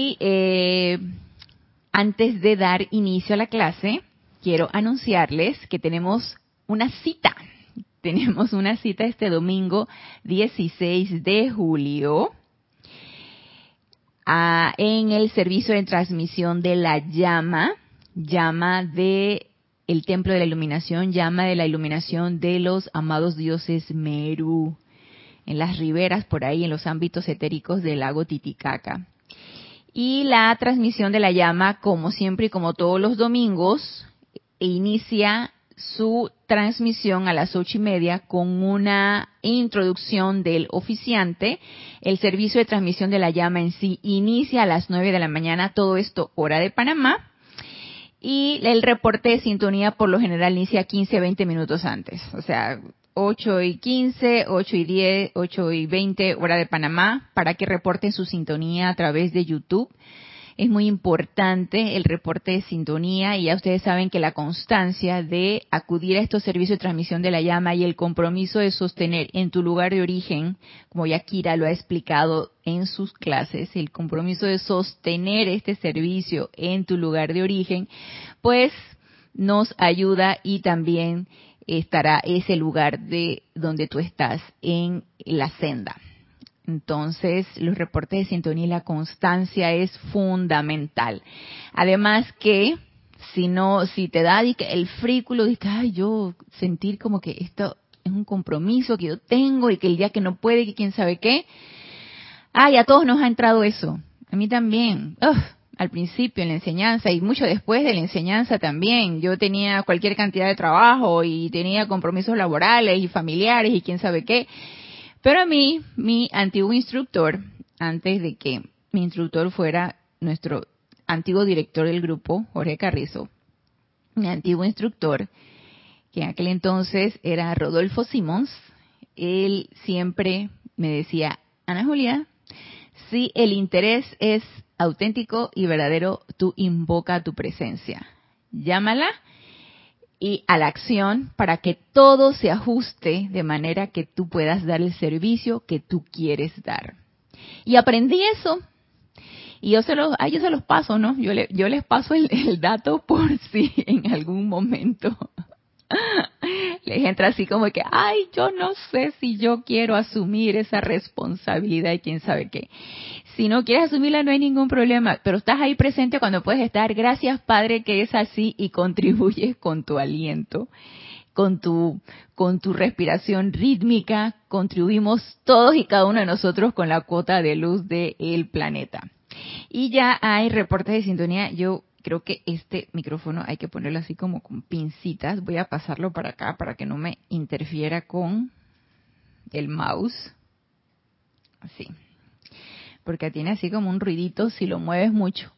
Y antes de dar inicio a la clase, quiero anunciarles que tenemos una cita. Tenemos una cita este domingo 16 de julio en el servicio de transmisión de la llama de el Templo de la Iluminación, llama de la iluminación de los amados dioses Meru, en las riberas por ahí, en los ámbitos etéricos del lago Titicaca. Y la transmisión de la llama, como siempre y como todos los domingos, inicia su transmisión a las 8:30 con una introducción del oficiante. El servicio de transmisión de la llama en sí inicia a las 9 de la mañana, todo esto hora de Panamá. Y el reporte de sintonía por lo general inicia 15-20 minutos antes. O sea, 8:15, 8:10, 8:20 hora de Panamá, para que reporten su sintonía a través de YouTube. Es muy importante el reporte de sintonía y ya ustedes saben que la constancia de acudir a estos servicios de transmisión de la llama y el compromiso de sostener en tu lugar de origen, como ya Kira lo ha explicado en sus clases, el compromiso de sostener este servicio en tu lugar de origen, pues nos ayuda y también estará ese lugar de donde tú estás en la senda. Entonces, los reportes de sintonía y la constancia es fundamental. Además que, si te da el frículo, dices, ay, yo sentir como que esto es un compromiso que yo tengo y que el día que no puede, que quién sabe qué. Ay, a todos nos ha entrado eso. A mí también. Al principio en la enseñanza y mucho después de la enseñanza también. Yo tenía cualquier cantidad de trabajo y tenía compromisos laborales y familiares y quién sabe qué. Pero a mí, mi antiguo instructor, antes de que mi instructor fuera nuestro antiguo director del grupo, Jorge Carrizo, mi antiguo instructor, que en aquel entonces era Rodolfo Simons, él siempre me decía, Ana Julia, si el interés es auténtico y verdadero, tú invoca tu presencia. Llámala y a la acción para que todo se ajuste de manera que tú puedas dar el servicio que tú quieres dar. Y aprendí eso. Y yo se los paso, ¿no? Yo les paso el dato por si en algún momento les entra así como que, ay, yo no sé si yo quiero asumir esa responsabilidad y quién sabe qué. Si no quieres asumirla, no hay ningún problema, pero estás ahí presente cuando puedes estar. Gracias, Padre, que es así y contribuyes con tu aliento, con tu respiración rítmica. Contribuimos todos y cada uno de nosotros con la cuota de luz del planeta. Y ya hay reportes de sintonía. Yo creo que este micrófono hay que ponerlo así como con pincitas. Voy a pasarlo para acá para que no me interfiera con el mouse. Así. Porque tiene así como un ruidito si lo mueves mucho.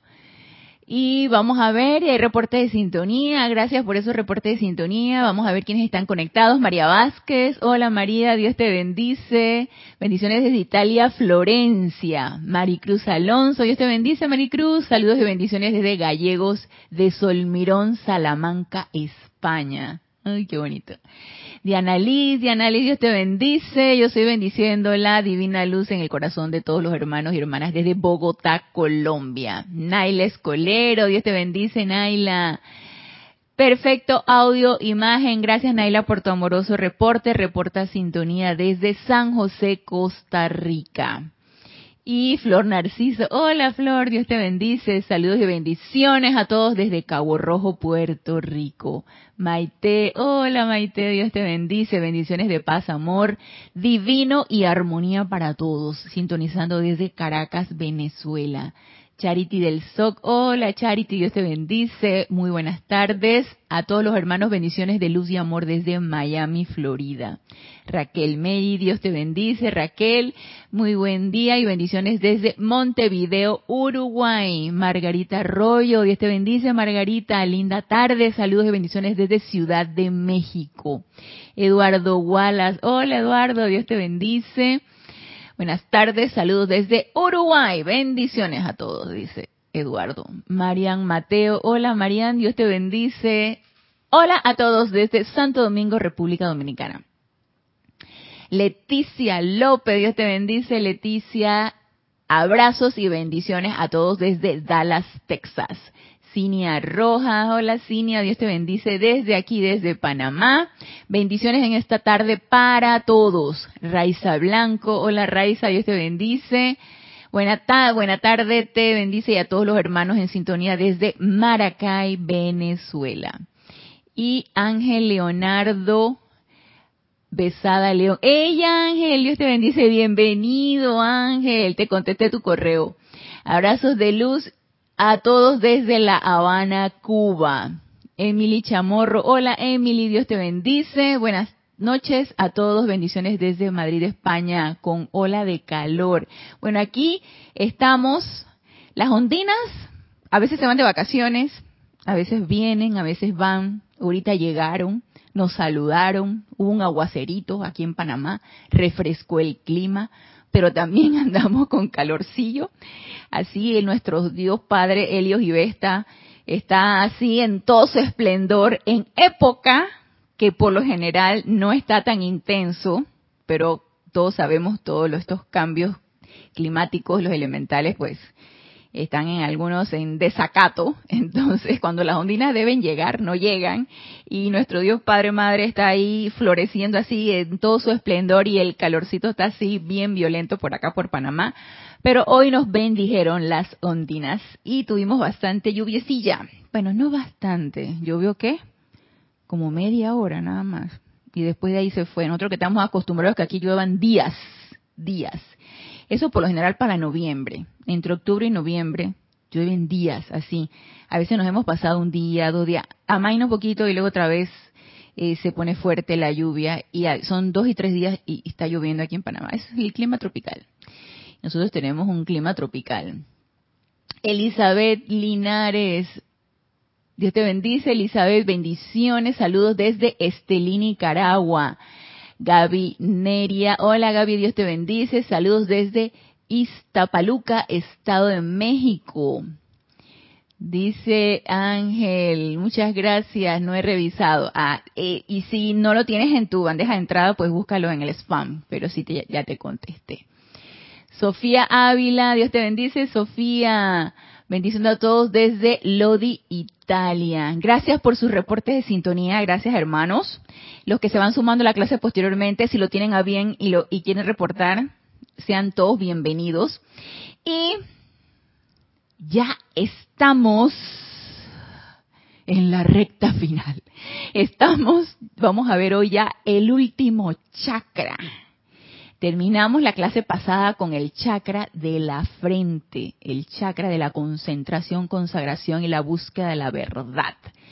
Y vamos a ver, hay reportes de sintonía. Gracias por esos reportes de sintonía. Vamos a ver quiénes están conectados. María Vázquez, hola María, Dios te bendice. Bendiciones desde Italia, Florencia. Maricruz Alonso, Dios te bendice Maricruz. Saludos y bendiciones desde Gallegos de Solmirón, Salamanca, España. Ay, qué bonito. Diana Liz, Dios te bendice. Yo estoy bendiciendo la divina luz en el corazón de todos los hermanos y hermanas desde Bogotá, Colombia. Naila Escolero, Dios te bendice, Naila. Perfecto audio, imagen. Gracias, Naila, por tu amoroso reporte. Reporta sintonía desde San José, Costa Rica. Y Flor Narciso, hola Flor, Dios te bendice, saludos y bendiciones a todos desde Cabo Rojo, Puerto Rico. Maite, hola Maite, Dios te bendice, bendiciones de paz, amor, divino y armonía para todos, sintonizando desde Caracas, Venezuela. Charity del SOC, hola Charity, Dios te bendice, muy buenas tardes a todos los hermanos, bendiciones de luz y amor desde Miami, Florida. Raquel May, Dios te bendice, Raquel, muy buen día y bendiciones desde Montevideo, Uruguay. Margarita Arroyo, Dios te bendice, Margarita, linda tarde, saludos y bendiciones desde Ciudad de México. Eduardo Wallace, hola Eduardo, Dios te bendice. Buenas tardes, saludos desde Uruguay, bendiciones a todos, dice Eduardo. Marian Mateo, hola Marian, Dios te bendice. Hola a todos desde Santo Domingo, República Dominicana. Leticia López, Dios te bendice, Leticia. Abrazos y bendiciones a todos desde Dallas, Texas. Cinia Rojas, hola Cinia, Dios te bendice desde aquí, desde Panamá. Bendiciones en esta tarde para todos. Raiza Blanco, hola Raiza, Dios te bendice. Buena tarde, te bendice, y a todos los hermanos en sintonía desde Maracay, Venezuela. Y Ángel Leonardo Besada León. ¡Ella, Ángel! Dios te bendice. Bienvenido, Ángel. Te contesté tu correo. Abrazos de luz a todos desde La Habana, Cuba. Emily Chamorro. Hola, Emily. Dios te bendice. Buenas noches a todos. Bendiciones desde Madrid, España, con ola de calor. Bueno, aquí estamos. Las ondinas a veces se van de vacaciones, a veces vienen, a veces van. Ahorita llegaron. Nos saludaron, hubo un aguacerito aquí en Panamá, refrescó el clima, pero también andamos con calorcillo. Así nuestro Dios Padre Helios y Vesta está así en todo su esplendor, en época que por lo general no está tan intenso, pero todos sabemos todos estos cambios climáticos, los elementales, pues están en algunos en desacato. Entonces cuando las ondinas deben llegar, no llegan, y nuestro Dios Padre Madre está ahí floreciendo así en todo su esplendor, y el calorcito está así bien violento por acá por Panamá. Pero hoy nos bendijeron las ondinas y tuvimos bastante lluviecilla. Bueno, no bastante, llovió ¿qué? Como media hora nada más, y después de ahí se fue. Nosotros que estamos acostumbrados a que aquí lluevan días. Eso por lo general para noviembre. Entre octubre y noviembre llueven días así. A veces nos hemos pasado un día, 2 días, amaina un poquito y luego otra vez se pone fuerte la lluvia, y son 2 y 3 días y está lloviendo aquí en Panamá. Es el clima tropical. Nosotros tenemos un clima tropical. Elizabeth Linares, Dios te bendice, Elizabeth, bendiciones, saludos desde Estelí, Nicaragua. Gaby Neria, hola Gaby, Dios te bendice, saludos desde Iztapaluca, Estado de México. Dice Ángel, muchas gracias, no he revisado. Y si no lo tienes en tu bandeja de entrada, pues búscalo en el spam, pero sí ya te contesté. Sofía Ávila, Dios te bendice, Sofía. Bendiciendo a todos desde Lodi, Italia. Gracias por sus reportes de sintonía, gracias hermanos. Los que se van sumando a la clase posteriormente, si lo tienen a bien y quieren reportar, sean todos bienvenidos. Y ya estamos en la recta final. Vamos a ver hoy ya el último chakra. Terminamos la clase pasada con el chakra de la frente, el chakra de la concentración, consagración y la búsqueda de la verdad.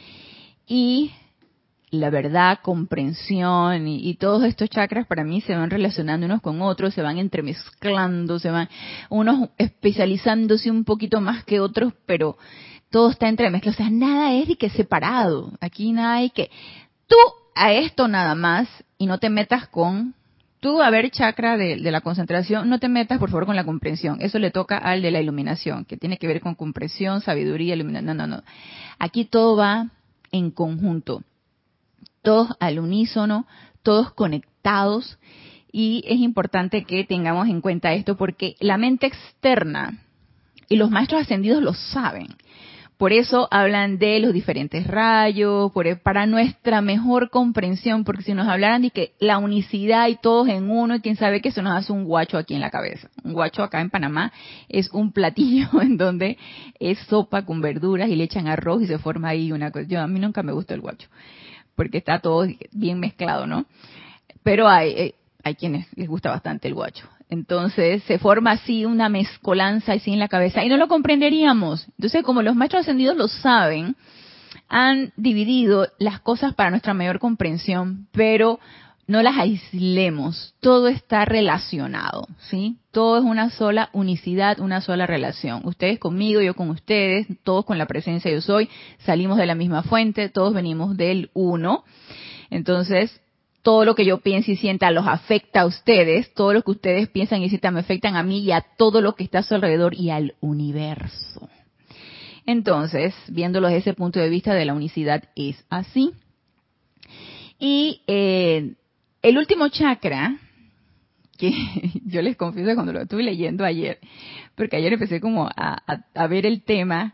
Y la verdad, comprensión y todos estos chakras para mí se van relacionando unos con otros, se van entremezclando, se van unos especializándose un poquito más que otros, pero todo está entremezclado. O sea, nada es de que separado. Aquí nada hay que... Tú a esto nada más y no te metas con... Tú, a ver, chakra de la concentración, no te metas, por favor, con la comprensión. Eso le toca al de la iluminación, que tiene que ver con comprensión, sabiduría, iluminación. No. Aquí todo va en conjunto. Todos al unísono, todos conectados. Y es importante que tengamos en cuenta esto porque la mente externa, y los maestros ascendidos lo saben, por eso hablan de los diferentes rayos, para nuestra mejor comprensión, porque si nos hablaran de que la unicidad y todos en uno, y quién sabe que eso nos hace un guacho aquí en la cabeza. Un guacho acá en Panamá es un platillo en donde es sopa con verduras y le echan arroz y se forma ahí una cosa. A mí nunca me gustó el guacho, porque está todo bien mezclado, ¿no? Pero hay quienes les gusta bastante el guacho. Entonces se forma así una mezcolanza así en la cabeza y no lo comprenderíamos. Entonces, como los maestros ascendidos lo saben, han dividido las cosas para nuestra mayor comprensión, pero no las aislemos. Todo está relacionado, ¿sí? Todo es una sola unicidad, una sola relación. Ustedes conmigo, yo con ustedes, todos con la presencia yo soy, salimos de la misma fuente, todos venimos del uno. Entonces, todo lo que yo piense y sienta los afecta a ustedes, todo lo que ustedes piensan y sientan me afectan a mí y a todo lo que está a su alrededor y al universo. Entonces, viéndolo desde ese punto de vista de la unicidad, es así. Y el último chakra, que yo les confieso que cuando lo estuve leyendo ayer, porque ayer empecé como a ver el tema,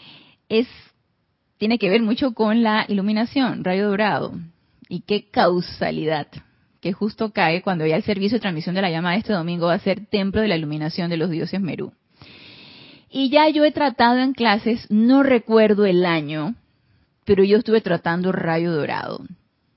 tiene que ver mucho con la iluminación, rayo dorado. Y qué causalidad, que justo cae cuando ya el servicio de transmisión de la llama de este domingo va a ser templo de la iluminación de los dioses Merú. Y ya yo he tratado en clases, no recuerdo el año, pero yo estuve tratando rayo dorado.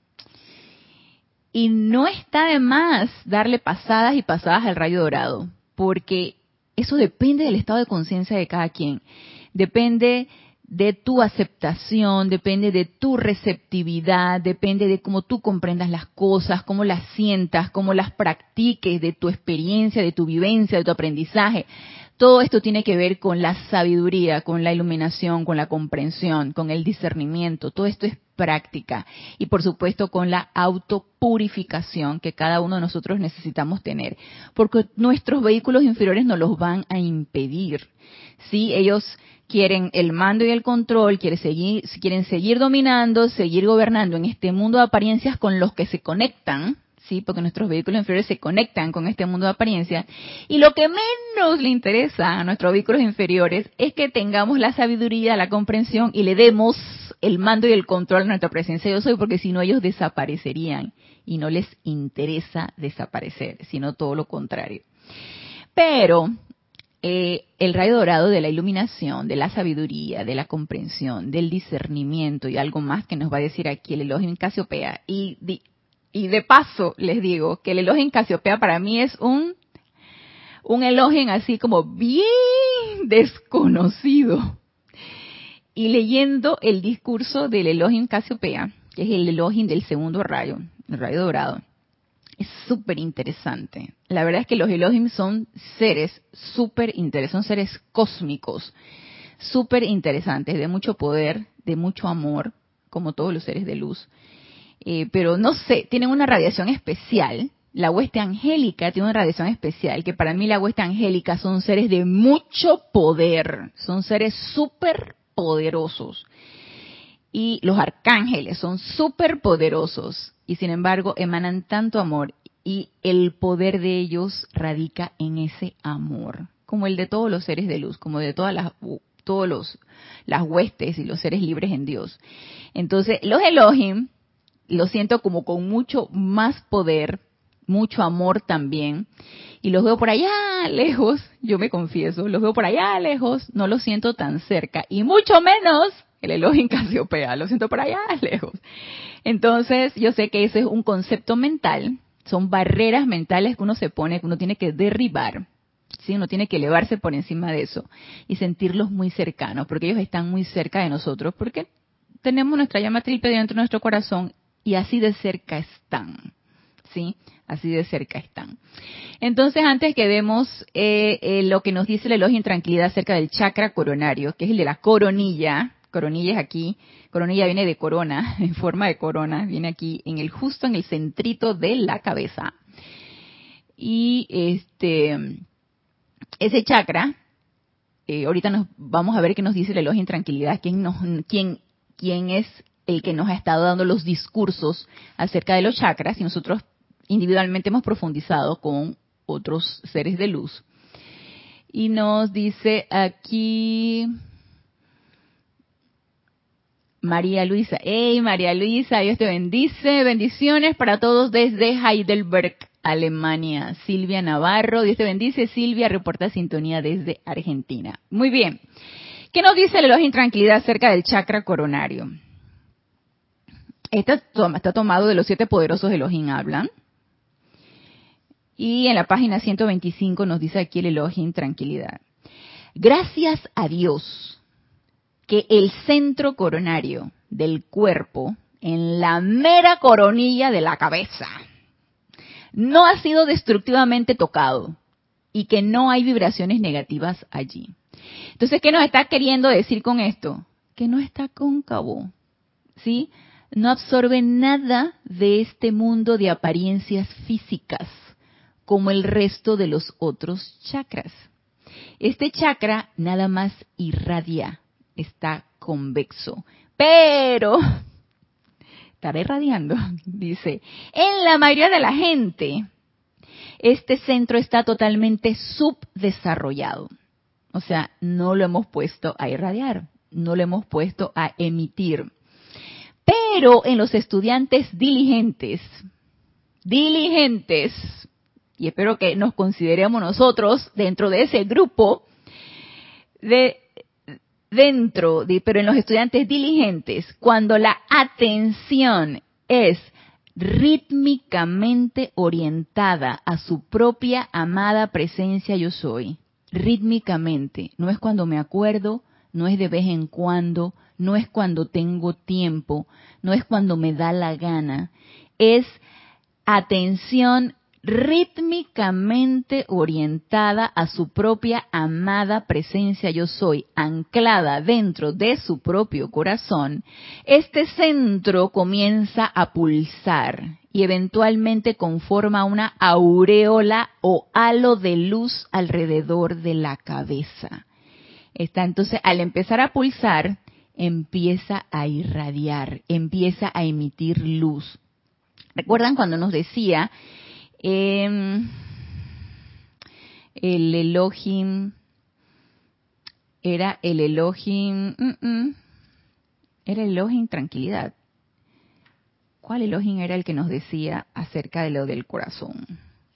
Y no está de más darle pasadas y pasadas al rayo dorado, porque eso depende del estado de conciencia de cada quien. Depende de tu aceptación, depende de tu receptividad, depende de cómo tú comprendas las cosas, cómo las sientas, cómo las practiques, de tu experiencia, de tu vivencia, de tu aprendizaje. Todo esto tiene que ver con la sabiduría, con la iluminación, con la comprensión, con el discernimiento. Todo esto es práctica. Y por supuesto con la autopurificación que cada uno de nosotros necesitamos tener. Porque nuestros vehículos inferiores nos los van a impedir. ¿Sí? Ellos quieren el mando y el control, quieren seguir dominando, seguir gobernando en este mundo de apariencias con los que se conectan, ¿sí? Porque nuestros vehículos inferiores se conectan con este mundo de apariencias. Y lo que menos le interesa a nuestros vehículos inferiores es que tengamos la sabiduría, la comprensión y le demos el mando y el control a nuestra presencia yo soy, porque si no ellos desaparecerían. Y no les interesa desaparecer, sino todo lo contrario. Pero el rayo dorado de la iluminación, de la sabiduría, de la comprensión, del discernimiento y algo más que nos va a decir aquí el Elohim Casiopea. Y de paso les digo que el Elohim Casiopea para mí es un Elohim así como bien desconocido. Y leyendo el discurso del Elohim Casiopea, que es el Elohim del segundo rayo, el rayo dorado, es súper interesante. La verdad es que los Elohim son seres súper interesantes, son seres cósmicos, súper interesantes, de mucho poder, de mucho amor, como todos los seres de luz. Pero no sé, tienen una radiación especial. La hueste angélica tiene una radiación especial, que para mí la hueste angélica son seres de mucho poder, son seres súper poderosos. Y los arcángeles son súper poderosos y sin embargo emanan tanto amor y el poder de ellos radica en ese amor, como el de todos los seres de luz, como de las huestes y los seres libres en Dios. Entonces los Elohim los siento como con mucho más poder, mucho amor también, y los veo por allá lejos, yo me confieso, los veo por allá lejos, no los siento tan cerca, y mucho menos el Elohim Casiopea, lo siento por allá lejos. Entonces, yo sé que ese es un concepto mental, son barreras mentales que uno se pone, que uno tiene que derribar, ¿sí? Uno tiene que elevarse por encima de eso y sentirlos muy cercanos, porque ellos están muy cerca de nosotros, porque tenemos nuestra llama triple dentro de nuestro corazón y así de cerca están, ¿sí? Así de cerca están. Entonces, antes que vemos lo que nos dice el Elohim Tranquilidad acerca del chakra coronario, que es el de la coronilla. Coronilla es aquí, coronilla viene de corona, en forma de corona, viene aquí justo en el centrito de la cabeza. Y ese chakra, ahorita nos vamos a ver qué nos dice el Elohim Tranquilidad, quién es el que nos ha estado dando los discursos acerca de los chakras, y nosotros individualmente hemos profundizado con otros seres de luz. Y nos dice aquí María Luisa. ¡Hey, María Luisa! Dios te bendice. Bendiciones para todos desde Heidelberg, Alemania. Silvia Navarro. Dios te bendice. Silvia reporta sintonía desde Argentina. Muy bien. ¿Qué nos dice el Elohim Tranquilidad acerca del chakra coronario? Está tomado de los 7 poderosos Elohim hablan. Y en la página 125 nos dice aquí el Elohim Tranquilidad. Gracias a Dios que el centro coronario del cuerpo, en la mera coronilla de la cabeza, no ha sido destructivamente tocado y que no hay vibraciones negativas allí. Entonces, ¿qué nos está queriendo decir con esto? Que no está cóncavo, ¿sí? No absorbe nada de este mundo de apariencias físicas, como el resto de los otros chakras. Este chakra nada más irradia, está convexo, pero estará irradiando, dice, en la mayoría de la gente, este centro está totalmente subdesarrollado. O sea, no lo hemos puesto a irradiar, no lo hemos puesto a emitir. Pero en los estudiantes diligentes, y espero que nos consideremos nosotros dentro de ese grupo, pero en los estudiantes diligentes, cuando la atención es rítmicamente orientada a su propia amada presencia yo soy, rítmicamente, no es cuando me acuerdo, no es de vez en cuando, no es cuando tengo tiempo, no es cuando me da la gana, es atención rítmicamente orientada a su propia amada presencia yo soy, anclada dentro de su propio corazón, este centro comienza a pulsar y eventualmente conforma una aureola o halo de luz alrededor de la cabeza. Entonces, al empezar a pulsar, empieza a irradiar, empieza a emitir luz. ¿Recuerdan cuando nos decía el Elohim, era el Elohim, era el Elohim tranquilidad? ¿Cuál Elohim era el que nos decía acerca de lo del corazón?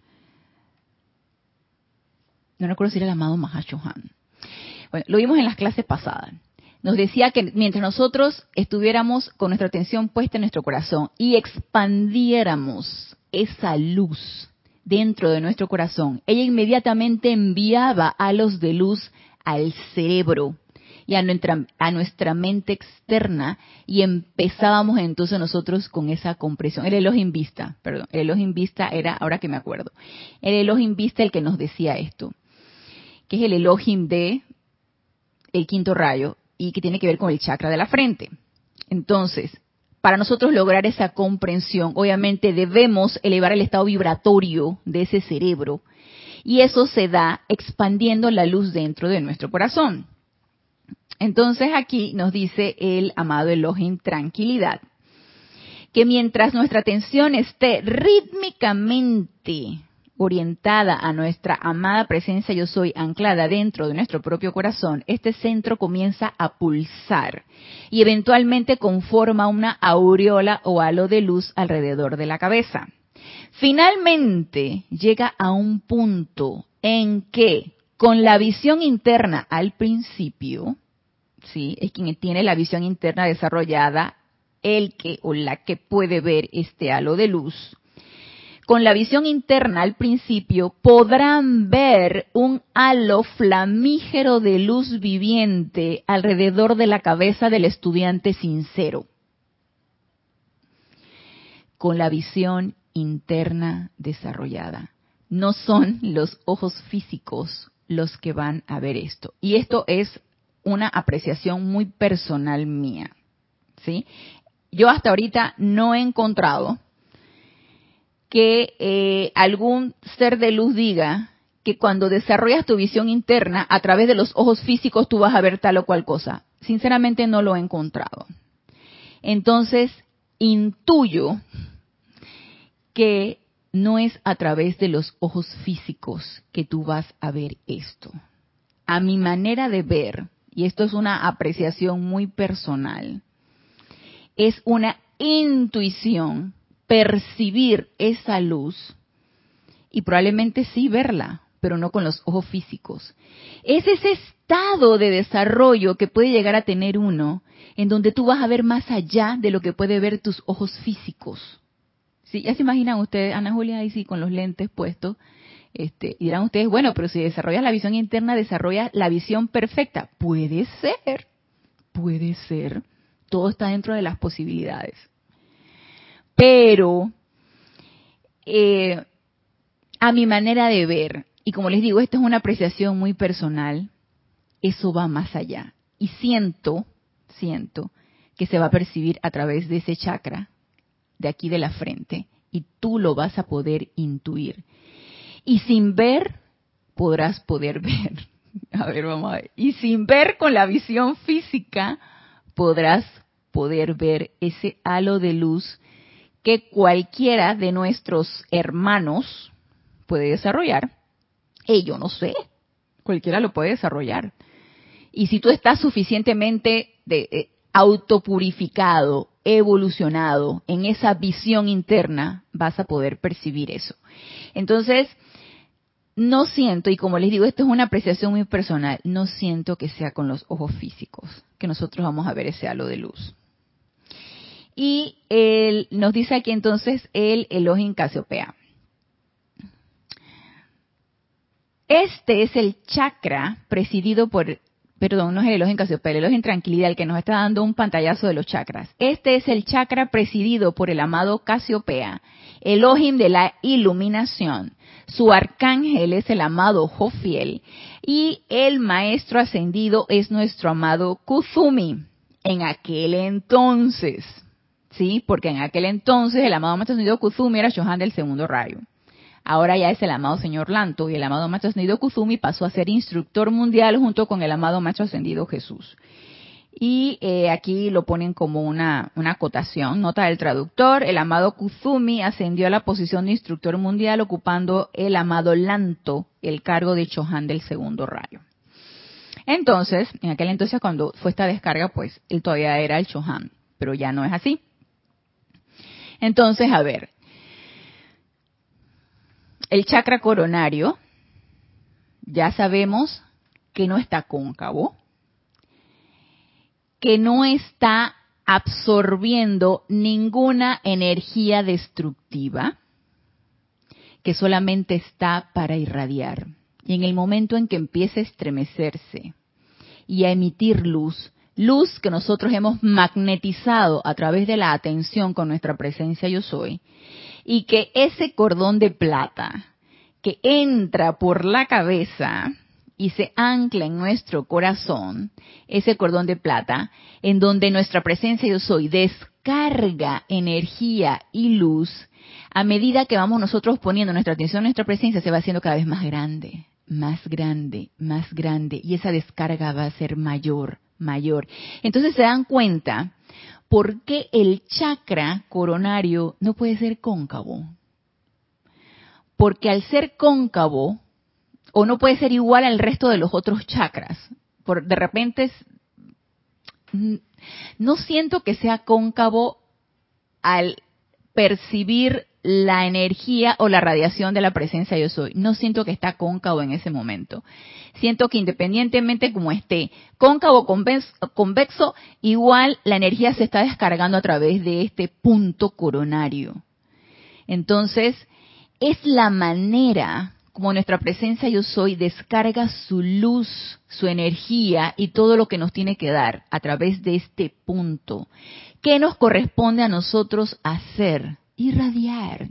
No recuerdo si era el amado Mahashohan. Bueno, lo vimos en las clases pasadas. Nos decía que mientras nosotros estuviéramos con nuestra atención puesta en nuestro corazón y expandiéramos esa luz dentro de nuestro corazón, ella inmediatamente enviaba halos de luz al cerebro y a nuestra mente externa, y empezábamos entonces nosotros con esa compresión. El Elohim Vista, perdón, el Elohim Vista era, ahora que me acuerdo, el Elohim Vista el que nos decía esto, que es el Elohim de el quinto rayo y que tiene que ver con el chakra de la frente. Entonces, para nosotros lograr esa comprensión, obviamente debemos elevar el estado vibratorio de ese cerebro, y eso se da expandiendo la luz dentro de nuestro corazón. Entonces aquí nos dice el amado Elohim Tranquilidad, que mientras nuestra atención esté rítmicamente orientada a nuestra amada presencia yo soy, anclada dentro de nuestro propio corazón, este centro comienza a pulsar y eventualmente conforma una aureola o halo de luz alrededor de la cabeza. Finalmente llega a un punto en que, con la visión interna al principio, ¿sí?, es quien tiene la visión interna desarrollada, el que o la que puede ver este halo de luz, con la visión interna al principio podrán ver un halo flamígero de luz viviente alrededor de la cabeza del estudiante sincero. Con la visión interna desarrollada. No son los ojos físicos los que van a ver esto. Y esto es una apreciación muy personal mía, ¿sí? Yo hasta ahorita no he encontrado que algún ser de luz diga que cuando desarrollas tu visión interna a través de los ojos físicos tú vas a ver tal o cual cosa. Sinceramente no lo he encontrado. Entonces, intuyo que no es a través de los ojos físicos que tú vas a ver esto. A mi manera de ver, y esto es una apreciación muy personal, es una intuición percibir esa luz y probablemente sí verla, pero no con los ojos físicos. Es ese estado de desarrollo que puede llegar a tener uno, en donde tú vas a ver más allá de lo que puede ver tus ojos físicos. ¿Sí? Ya se imaginan ustedes, Ana Julia, ahí sí con los lentes puestos, y dirán ustedes, bueno, pero si desarrollas la visión interna, desarrollas la visión perfecta. Puede ser, todo está dentro de las posibilidades. Pero, a mi manera de ver, y como les digo, esto es una apreciación muy personal, eso va más allá. Y siento que se va a percibir a través de ese chakra de aquí de la frente, y tú lo vas a poder intuir. Y sin ver, podrás poder ver. A ver, vamos a ver. Y sin ver con la visión física, podrás poder ver ese halo de luz que cualquiera de nuestros hermanos puede desarrollar. Yo no sé, cualquiera lo puede desarrollar. Y si tú estás suficientemente autopurificado, evolucionado en esa visión interna, vas a poder percibir eso. Entonces, no siento, y como les digo, esto es una apreciación muy personal, no siento que sea con los ojos físicos, que nosotros vamos a ver ese halo de luz. Y él nos dice aquí entonces el Elohim Casiopea. Este es el chakra presidido por, perdón, no es el Elohim Casiopea, el Elohim Tranquilidad, el que nos está dando un pantallazo de los chakras. Este es el chakra presidido por el amado Casiopea, Elohim de la iluminación. Su arcángel es el amado Jofiel y el maestro ascendido es nuestro amado Kuzumi. En aquel entonces, ¿sí? Porque en aquel entonces el amado maestro ascendido Kuzumi era Chohan del segundo rayo. Ahora ya es el amado señor Lanto y el amado maestro ascendido Kuzumi pasó a ser instructor mundial junto con el amado maestro ascendido Jesús. Y aquí lo ponen como una acotación, nota del traductor: el amado Kuzumi ascendió a la posición de instructor mundial ocupando el amado Lanto el cargo de Chohan del segundo rayo. Entonces, en aquel entonces cuando fue esta descarga, pues él todavía era el Chohan, pero ya no es así. Entonces, a ver, el chakra coronario, ya sabemos que no está cóncavo, que no está absorbiendo ninguna energía destructiva, que solamente está para irradiar. Y en el momento en que empiece a estremecerse y a emitir luz, luz que nosotros hemos magnetizado a través de la atención con nuestra presencia yo soy, y que ese cordón de plata que entra por la cabeza y se ancla en nuestro corazón, ese cordón de plata, en donde nuestra presencia yo soy descarga energía y luz, a medida que vamos nosotros poniendo nuestra atención, nuestra presencia se va haciendo cada vez más grande, más grande, más grande, y esa descarga va a ser mayor, mayor. Entonces se dan cuenta por qué el chakra coronario no puede ser cóncavo. Porque al ser cóncavo, o no puede ser igual al resto de los otros chakras, de repente no siento que sea cóncavo al percibir la energía o la radiación de la presencia yo soy. No siento que está cóncavo en ese momento. Siento que independientemente como esté, cóncavo o convexo, igual la energía se está descargando a través de este punto coronario. Entonces, es la manera como nuestra presencia yo soy descarga su luz, su energía y todo lo que nos tiene que dar a través de este punto. ¿Qué nos corresponde a nosotros hacer? Irradiar.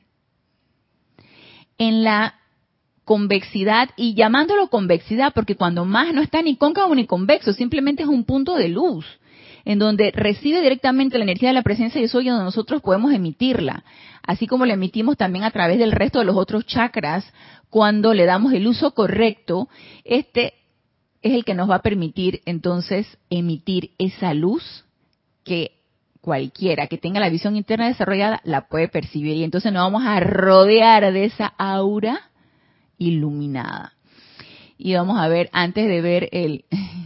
En la convexidad, y llamándolo convexidad, porque cuando más no está ni cóncavo ni convexo, simplemente es un punto de luz, en donde recibe directamente la energía de la presencia yo soy, donde nosotros podemos emitirla, así como la emitimos también a través del resto de los otros chakras, cuando le damos el uso correcto. Este es el que nos va a permitir entonces emitir esa luz que cualquiera que tenga la visión interna desarrollada la puede percibir, y entonces nos vamos a rodear de esa aura iluminada. Y vamos a ver, antes de ver el...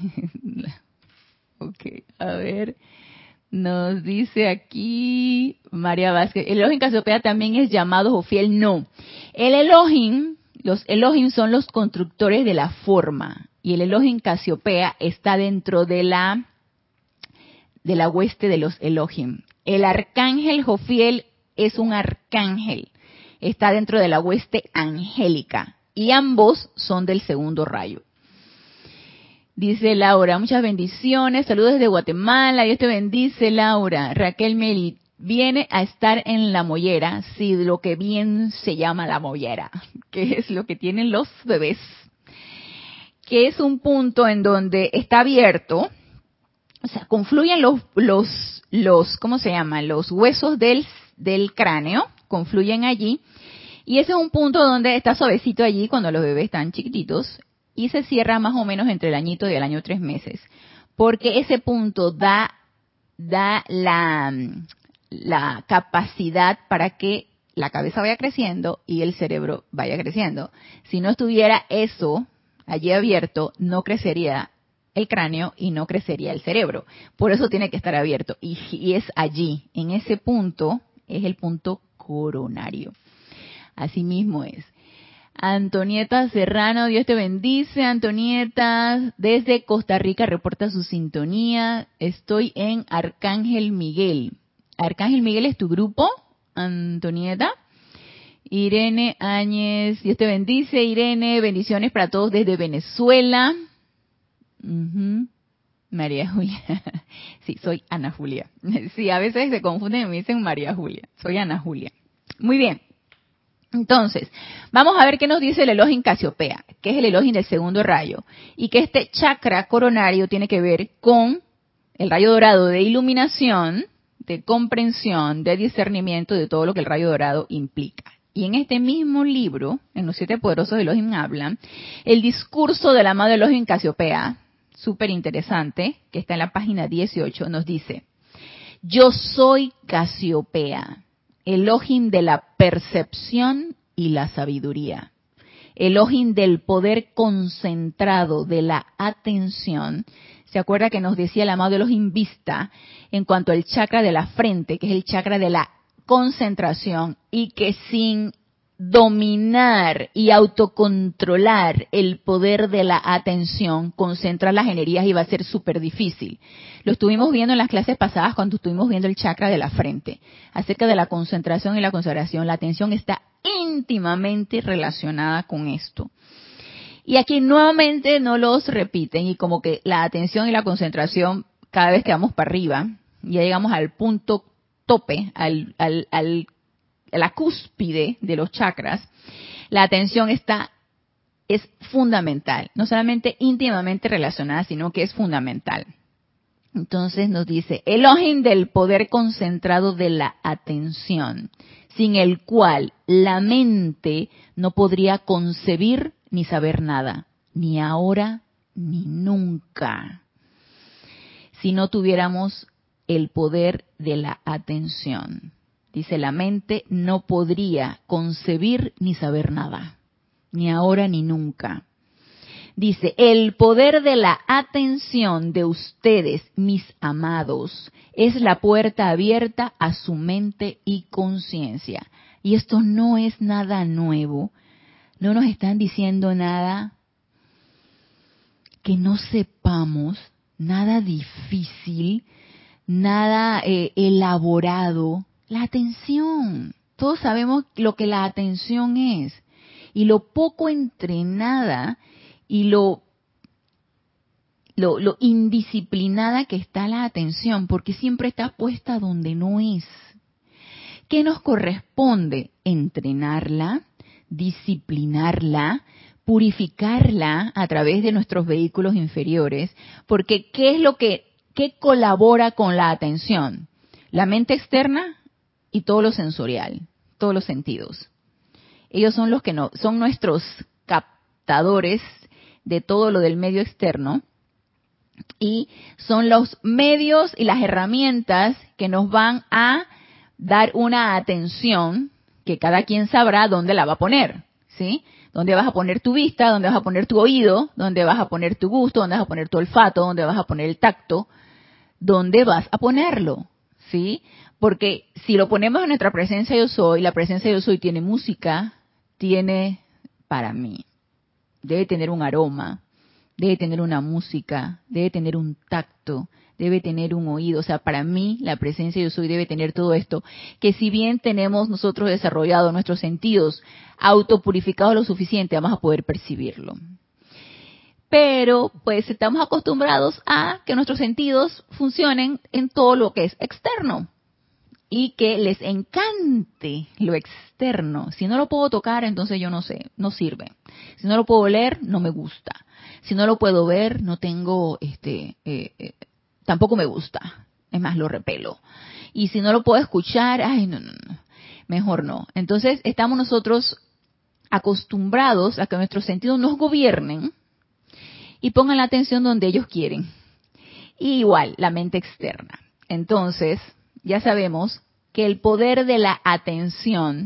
ok, a ver, nos dice aquí María Vázquez, el Elohim Casiopea también es llamado Jofiel. No, el Elohim, los Elohim son los constructores de la forma, y el Elohim Casiopea está dentro de la hueste de los Elohim. El arcángel Jofiel es un arcángel, está dentro de la hueste angélica, y ambos son del segundo rayo. Dice Laura, muchas bendiciones, saludos desde Guatemala, Dios te bendice, Laura. Raquel Meli, viene a estar en la mollera, sí, lo que bien se llama la mollera, que es lo que tienen los bebés, que es un punto en donde está abierto. O sea, confluyen los ¿cómo se llama? Los huesos del cráneo, confluyen allí, y ese es un punto donde está suavecito allí cuando los bebés están chiquititos, y se cierra más o menos entre el añito y el año 3 meses, porque ese punto da la capacidad para que la cabeza vaya creciendo y el cerebro vaya creciendo. Si no estuviera eso allí abierto, no crecería el cráneo y no crecería el cerebro. Por eso tiene que estar abierto. Y es allí, en ese punto, es el punto coronario. Así mismo es. Antonieta Serrano, Dios te bendice. Antonieta, desde Costa Rica, reporta su sintonía. Estoy en Arcángel Miguel. ¿Arcángel Miguel es tu grupo, Antonieta? Irene Áñez, Dios te bendice. Irene, bendiciones para todos desde Venezuela. María Julia. Sí, soy Ana Julia. Sí, a veces se confunden y me dicen María Julia. Soy Ana Julia. Muy bien. Entonces, vamos a ver qué nos dice el Elohim Casiopea, que es el Elohim del segundo rayo, y que este chakra coronario tiene que ver con el rayo dorado de iluminación, de comprensión, de discernimiento, de todo lo que el rayo dorado implica. Y en este mismo libro, en los 7 poderosos Elohim hablan, el discurso del amado Elohim Casiopea, súper interesante, que está en la página 18, nos dice: yo soy Casiopea, Elohim de la percepción y la sabiduría, Elohim del poder concentrado de la atención. ¿Se acuerda que nos decía el amado Elohim Vista en cuanto al chakra de la frente, que es el chakra de la concentración, y que sin dominar y autocontrolar el poder de la atención, concentrar las energías iba a ser súper difícil? Lo estuvimos viendo en las clases pasadas cuando estuvimos viendo el chakra de la frente, acerca de la concentración y la concentración. La atención está íntimamente relacionada con esto. Y aquí nuevamente no los repiten, y como que la atención y la concentración, cada vez que vamos para arriba, ya llegamos al punto tope, a la cúspide de los chakras, la atención es fundamental, no solamente íntimamente relacionada, sino que es fundamental. Entonces nos dice, Elohim del poder concentrado de la atención, sin el cual la mente no podría concebir ni saber nada, ni ahora ni nunca, si no tuviéramos el poder de la atención. Dice, la mente no podría concebir ni saber nada, ni ahora ni nunca. Dice, el poder de la atención de ustedes, mis amados, es la puerta abierta a su mente y conciencia. Y esto no es nada nuevo. No nos están diciendo nada que no sepamos, nada difícil, nada elaborado. La atención. Todos sabemos lo que la atención es. Y lo poco entrenada y lo indisciplinada que está la atención, porque siempre está puesta donde no es. ¿Qué nos corresponde? Entrenarla, disciplinarla, purificarla a través de nuestros vehículos inferiores, porque ¿qué colabora con la atención? La mente externa y todo lo sensorial, todos los sentidos. Ellos son los que son nuestros captadores de todo lo del medio externo, y son los medios y las herramientas que nos van a dar una atención que cada quien sabrá dónde la va a poner, ¿sí? Dónde vas a poner tu vista, dónde vas a poner tu oído, dónde vas a poner tu gusto, dónde vas a poner tu olfato, dónde vas a poner el tacto, dónde vas a ponerlo, ¿sí? Porque si lo ponemos en nuestra presencia yo soy, la presencia yo soy tiene música, tiene para mí, debe tener un aroma, debe tener una música, debe tener un tacto, debe tener un oído. O sea, para mí la presencia yo soy debe tener todo esto, que si bien tenemos nosotros desarrollado nuestros sentidos autopurificados lo suficiente, vamos a poder percibirlo. Pero pues estamos acostumbrados a que nuestros sentidos funcionen en todo lo que es externo y que les encante lo externo. Si no lo puedo tocar, entonces yo no sé, no sirve. Si no lo puedo oler, no me gusta. Si no lo puedo ver, no tengo, tampoco me gusta. Es más, lo repelo. Y si no lo puedo escuchar, ay, no, mejor no. Entonces estamos nosotros acostumbrados a que nuestros sentidos nos gobiernen y pongan la atención donde ellos quieren. Y igual, la mente externa. Entonces, ya sabemos que el poder de la atención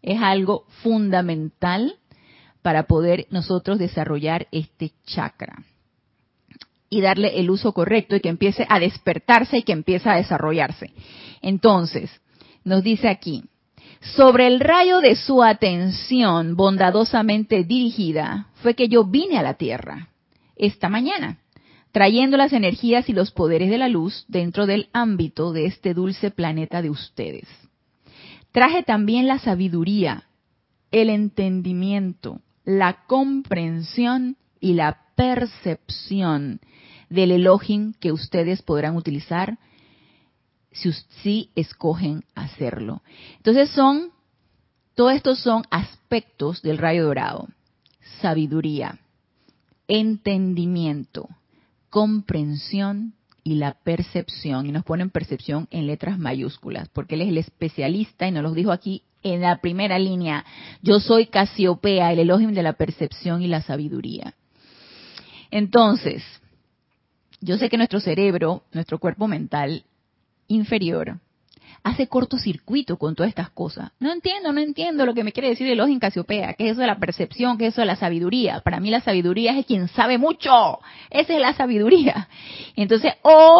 Es algo fundamental para poder nosotros desarrollar este chakra y darle el uso correcto y que empiece a despertarse y que empiece a desarrollarse. Entonces, nos dice aquí, sobre el rayo de su atención bondadosamente dirigida, fue que yo vine a la Tierra esta mañana, trayendo las energías y los poderes de la luz dentro del ámbito de este dulce planeta de ustedes. Traje también la sabiduría, el entendimiento, la comprensión y la percepción del Elohim que ustedes podrán utilizar si escogen hacerlo. Entonces todos estos son aspectos del rayo dorado. Sabiduría, entendimiento, comprensión y la percepción. Y nos ponen percepción en letras mayúsculas, porque él es el especialista y nos lo dijo aquí en la primera línea. Yo soy Casiopea, el Elohim de la percepción y la sabiduría. Entonces, yo sé que nuestro cerebro, nuestro cuerpo mental inferior, hace cortocircuito con todas estas cosas. No entiendo lo que me quiere decir el Elohim Casiopea. ¿Qué es eso de la percepción? ¿Qué es eso de la sabiduría? Para mí la sabiduría es quien sabe mucho. Esa es la sabiduría. Entonces,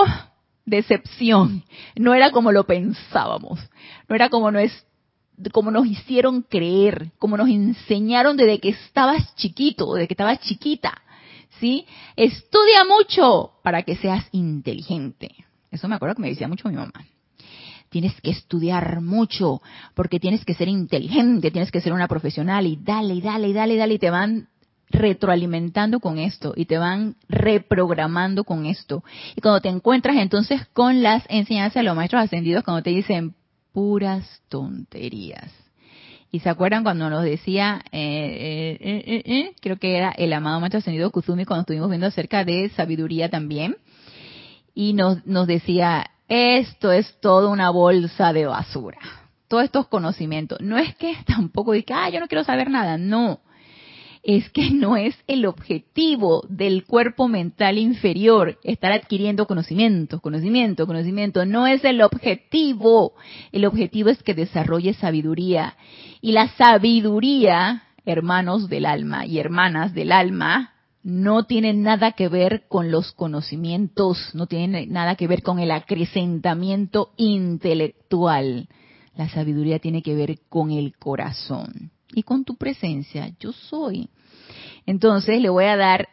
decepción. No era como lo pensábamos. No era como nos hicieron creer, como nos enseñaron desde que estabas chiquito, desde que estabas chiquita. ¿Sí? Estudia mucho para que seas inteligente. Eso me acuerdo que me decía mucho mi mamá. Tienes que estudiar mucho porque tienes que ser inteligente, tienes que ser una profesional y dale, y te van retroalimentando con esto y te van reprogramando con esto. Y cuando te encuentras entonces con las enseñanzas de los maestros ascendidos, cuando te dicen puras tonterías. ¿Y se acuerdan cuando nos decía, creo que era el amado maestro ascendido Kuzumi, cuando estuvimos viendo acerca de sabiduría también? Y nos decía, esto es toda una bolsa de basura. Todos estos conocimientos. No es que tampoco diga, yo no quiero saber nada. No. Es que no es el objetivo del cuerpo mental inferior estar adquiriendo conocimiento. No es el objetivo. El objetivo es que desarrolle sabiduría. Y la sabiduría, hermanos del alma y hermanas del alma, no tiene nada que ver con los conocimientos, no tiene nada que ver con el acrecentamiento intelectual. La sabiduría tiene que ver con el corazón y con tu presencia. Yo soy. Entonces le voy a dar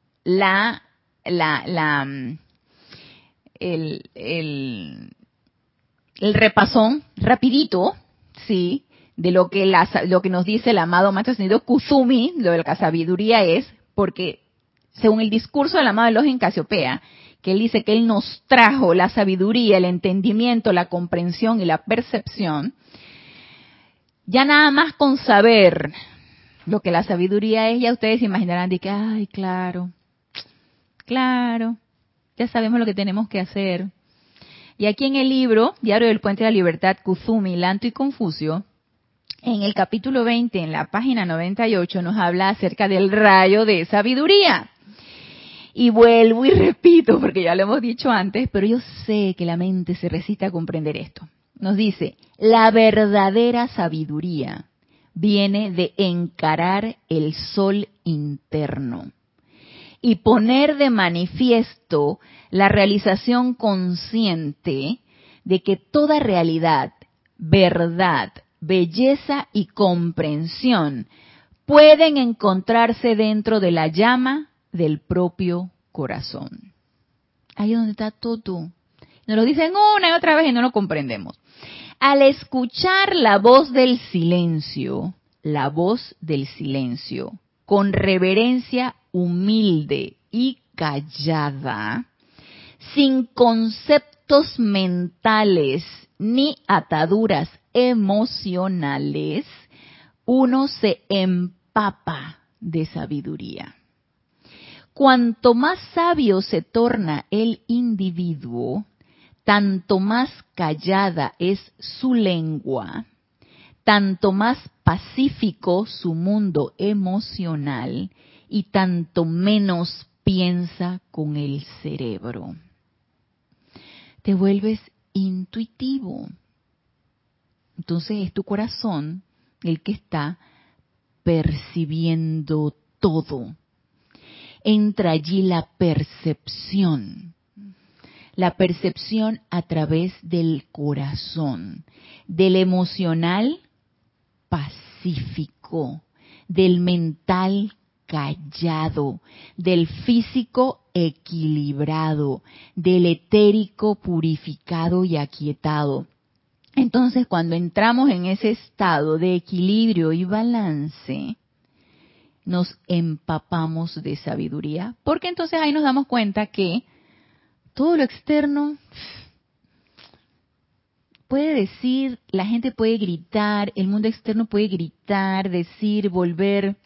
el repasón rapidito, sí, de lo que nos dice el amado maestro ascendido Kuzumi, lo de la sabiduría es, porque según el discurso del amado Elohim Casiopea, que él dice que él nos trajo la sabiduría, el entendimiento, la comprensión y la percepción, ya nada más con saber lo que la sabiduría es, ya ustedes se imaginarán de que, ay, claro, ya sabemos lo que tenemos que hacer. Y aquí en el libro, Diario del Puente de la Libertad, Kuzumi, Lanto y Confucio, en el capítulo 20, en la página 98, nos habla acerca del rayo de sabiduría. Y vuelvo y repito, porque ya lo hemos dicho antes, pero yo sé que la mente se resiste a comprender esto. Nos dice, la verdadera sabiduría viene de encarar el sol interno y poner de manifiesto la realización consciente de que toda realidad, verdad, belleza y comprensión pueden encontrarse dentro de la llama del propio corazón. Ahí es donde está todo. Nos lo dicen una y otra vez y no lo comprendemos. Al escuchar la voz del silencio, con reverencia humilde y callada, sin conceptos mentales ni ataduras emocionales, uno se empapa de sabiduría. Cuanto más sabio se torna el individuo, tanto más callada es su lengua, tanto más pacífico su mundo emocional y tanto menos piensa con el cerebro. Te vuelves intuitivo. Entonces es tu corazón el que está percibiendo todo. Entra allí la percepción a través del corazón, del emocional pacífico, del mental callado, del físico equilibrado, del etérico purificado y aquietado. Entonces, cuando entramos en ese estado de equilibrio y balance, nos empapamos de sabiduría, porque entonces ahí nos damos cuenta que todo lo externo puede decir, la gente puede gritar, el mundo externo puede gritar, decir, volver.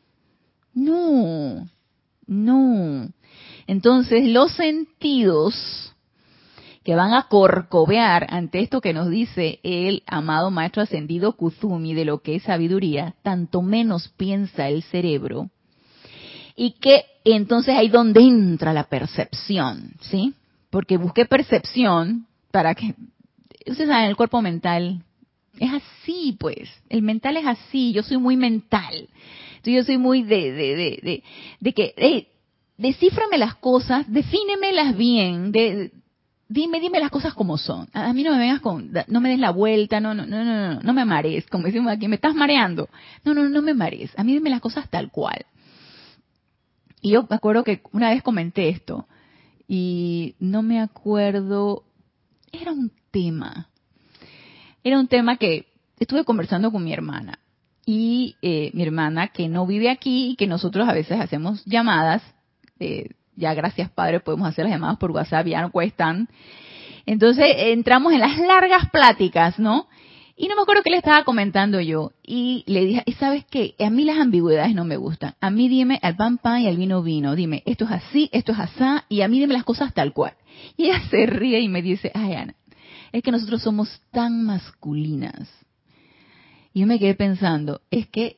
No, no. Entonces los sentidos que van a corcovear ante esto que nos dice el amado Maestro Ascendido Kuzumi de lo que es sabiduría, tanto menos piensa el cerebro, y que entonces ahí donde entra la percepción, ¿sí? Porque busqué percepción para que, ustedes saben, el cuerpo mental es así, pues, el mental es así, yo soy muy mental, entonces yo soy muy de que, hey, descíframe las cosas, defínemelas bien, dime las cosas como son. A mí no me vengas con, no me des la vuelta, no me marees, como decimos aquí, me estás mareando. No me marees, a mí dime las cosas tal cual. Y yo me acuerdo que una vez comenté esto, y no me acuerdo, era un tema que estuve conversando con mi hermana. Y mi hermana que no vive aquí y que nosotros a veces hacemos llamadas, ya gracias Padre podemos hacer las llamadas por WhatsApp, ya no cuestan. Entonces entramos en las largas pláticas, ¿no? Y no me acuerdo qué le estaba comentando yo. Y le dije, ¿y sabes qué? A mí las ambigüedades no me gustan. A mí dime al pan pan y al vino vino. Dime, esto es así, esto es asá, y a mí dime las cosas tal cual. Y ella se ríe y me dice, ay Ana, es que nosotros somos tan masculinas. Y yo me quedé pensando, es que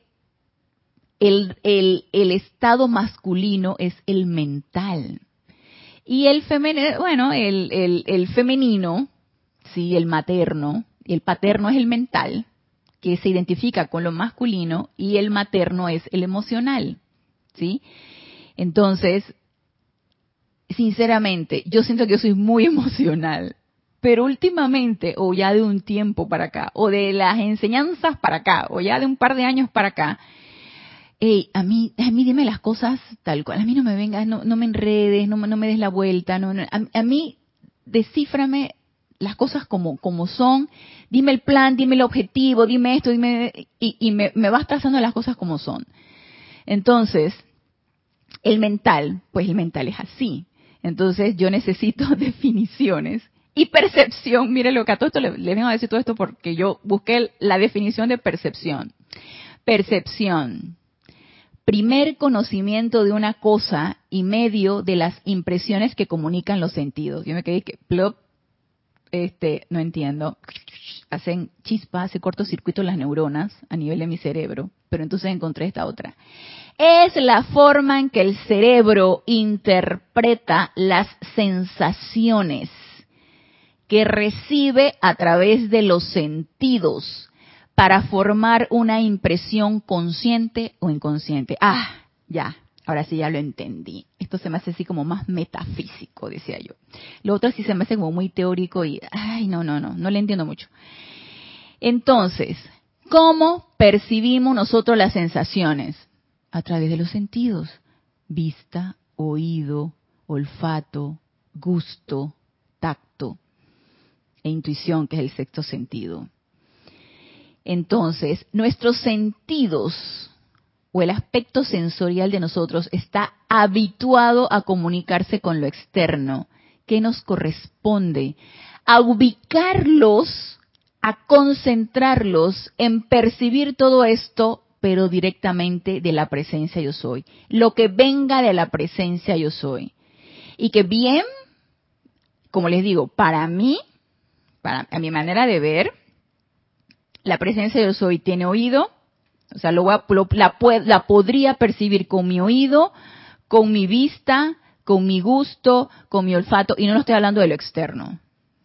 el estado masculino es el mental. Y el femenino, bueno, el femenino, sí, el materno, el paterno es el mental, que se identifica con lo masculino, y el materno es el emocional, ¿sí? Entonces, sinceramente, yo siento que yo soy muy emocional, pero últimamente, o ya de un tiempo para acá, o de las enseñanzas para acá, o ya de un par de años para acá, hey, a mí dime las cosas tal cual, a mí no me vengas, no me enredes, no me des la vuelta, a mí descíframe las cosas como son, dime el plan, dime el objetivo, dime esto, y me vas trazando las cosas como son. Entonces, pues el mental es así. Entonces yo necesito definiciones y percepción. Mire lo que a todo esto le vengo a decir todo esto porque yo busqué la definición de percepción. Percepción. Primer conocimiento de una cosa y medio de las impresiones que comunican los sentidos. Yo me quedé que, plop, no entiendo. Hacen chispas, hace cortocircuito las neuronas a nivel de mi cerebro. Pero entonces encontré esta otra. Es la forma en que el cerebro interpreta las sensaciones que recibe a través de los sentidos para formar una impresión consciente o inconsciente. Ah, ya, ahora sí ya lo entendí. Esto se me hace así como más metafísico, decía yo. Lo otro sí se me hace como muy teórico y, ay, no le entiendo mucho. Entonces, ¿cómo percibimos nosotros las sensaciones? A través de los sentidos. Vista, oído, olfato, gusto, tacto e intuición, que es el sexto sentido. Entonces, nuestros sentidos o el aspecto sensorial de nosotros está habituado a comunicarse con lo externo. ¿Qué nos corresponde? A ubicarlos, a concentrarlos en percibir todo esto, pero directamente de la presencia yo soy. Lo que venga de la presencia yo soy. Y que bien, como les digo, a mi manera de ver, la presencia yo soy tiene oído, o sea, la podría percibir con mi oído, con mi vista, con mi gusto, con mi olfato, y no estoy hablando de lo externo,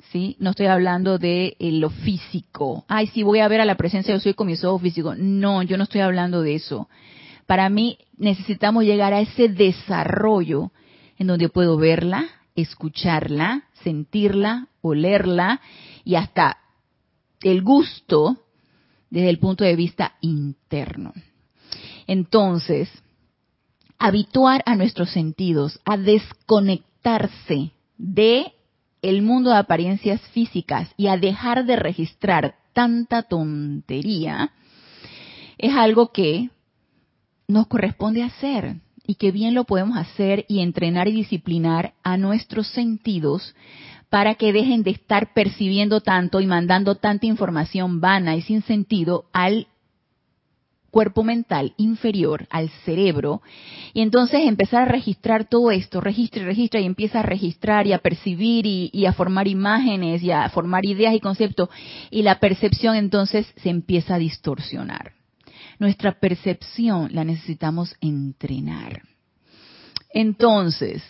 ¿sí? No estoy hablando de lo físico. Ay, sí, voy a ver a la presencia yo soy con mis ojos físicos. No, yo no estoy hablando de eso. Para mí necesitamos llegar a ese desarrollo en donde puedo verla, escucharla, sentirla, olerla y hasta el gusto desde el punto de vista interno. Entonces, habituar a nuestros sentidos a desconectarse de el mundo de apariencias físicas y a dejar de registrar tanta tontería es algo que nos corresponde hacer y que bien lo podemos hacer y entrenar y disciplinar a nuestros sentidos para que dejen de estar percibiendo tanto y mandando tanta información vana y sin sentido al cuerpo mental inferior, al cerebro, y entonces empezar a registrar todo esto, registra y empieza a registrar y a percibir y a formar imágenes y a formar ideas y conceptos, y la percepción entonces se empieza a distorsionar. Nuestra percepción la necesitamos entrenar. Entonces,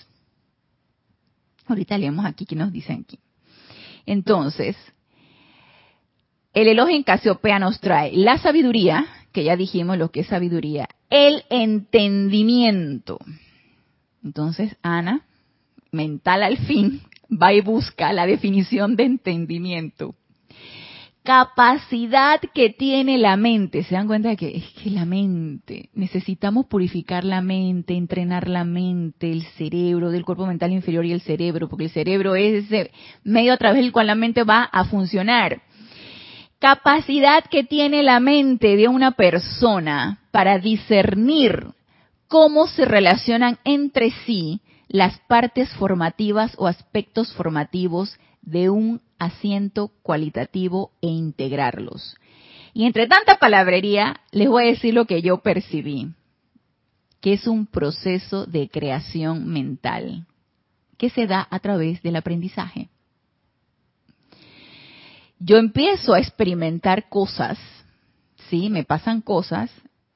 ahorita leemos aquí qué nos dicen aquí. Entonces, el Elohim Casiopea nos trae la sabiduría, que ya dijimos lo que es sabiduría, el entendimiento. Entonces, Ana, mental al fin, va y busca la definición de entendimiento. Capacidad que tiene la mente. Se dan cuenta de que es que la mente, necesitamos purificar la mente, entrenar la mente, el cerebro, del cuerpo mental inferior y el cerebro, porque el cerebro es ese medio a través del cual la mente va a funcionar. Capacidad que tiene la mente de una persona para discernir cómo se relacionan entre sí las partes formativas o aspectos formativos de un asiento cualitativo e integrarlos. Y entre tanta palabrería, les voy a decir lo que yo percibí, que es un proceso de creación mental que se da a través del aprendizaje. Yo empiezo a experimentar cosas, ¿sí? Me pasan cosas,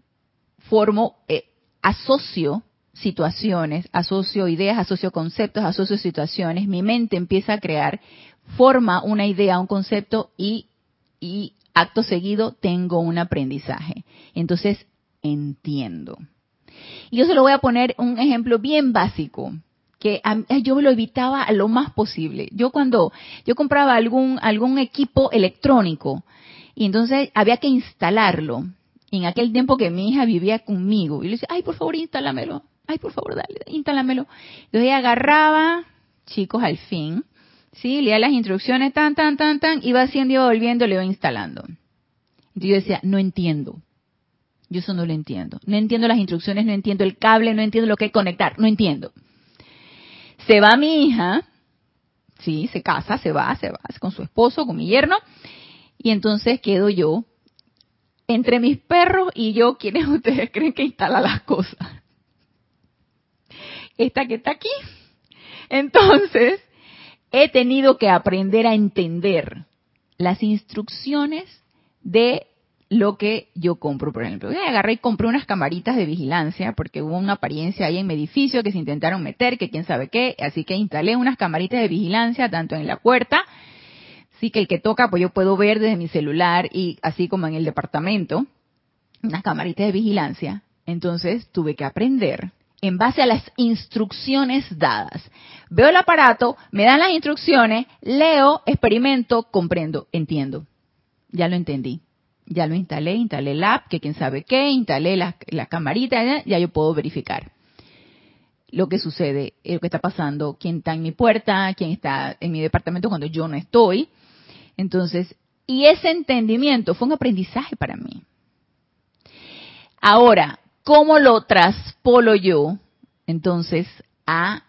asocio situaciones, asocio ideas, asocio conceptos, asocio situaciones, mi mente empieza a crear, forma una idea, un concepto y acto seguido tengo un aprendizaje. Entonces entiendo. Y yo se lo voy a poner un ejemplo bien básico, que yo lo evitaba a lo más posible. Yo cuando yo compraba algún equipo electrónico y entonces había que instalarlo, en aquel tiempo que mi hija vivía conmigo, y le decía, ay, por favor, instálamelo. Ay, por favor, dale, instálamelo. Entonces ella agarraba, chicos, al fin, ¿sí? Leía las instrucciones, iba haciendo, iba volviendo, le iba instalando. Entonces yo decía, no entiendo. Yo eso no lo entiendo. No entiendo las instrucciones, no entiendo el cable, no entiendo lo que hay que conectar, no entiendo. Se va mi hija, sí, se casa, se va con su esposo, con mi yerno, y entonces quedo yo, entre mis perros y yo, ¿quiénes ustedes creen que instala las cosas? Esta que está aquí. Entonces, he tenido que aprender a entender las instrucciones de lo que yo compro. Por ejemplo, yo agarré y compré unas camaritas de vigilancia porque hubo una apariencia ahí en mi edificio que se intentaron meter, que quién sabe qué, así que instalé unas camaritas de vigilancia tanto en la puerta, sí, que el que toca pues yo puedo ver desde mi celular, y así como en el departamento, unas camaritas de vigilancia. Entonces tuve que aprender en base a las instrucciones dadas. Veo el aparato, me dan las instrucciones, leo, experimento, comprendo, entiendo. Ya lo entendí. Ya lo instalé el app, que quién sabe qué, instalé la camarita, ya yo puedo verificar lo que sucede, lo que está pasando, quién está en mi puerta, quién está en mi departamento cuando yo no estoy. Entonces, y ese entendimiento fue un aprendizaje para mí. Ahora, ¿cómo lo traspolo yo entonces a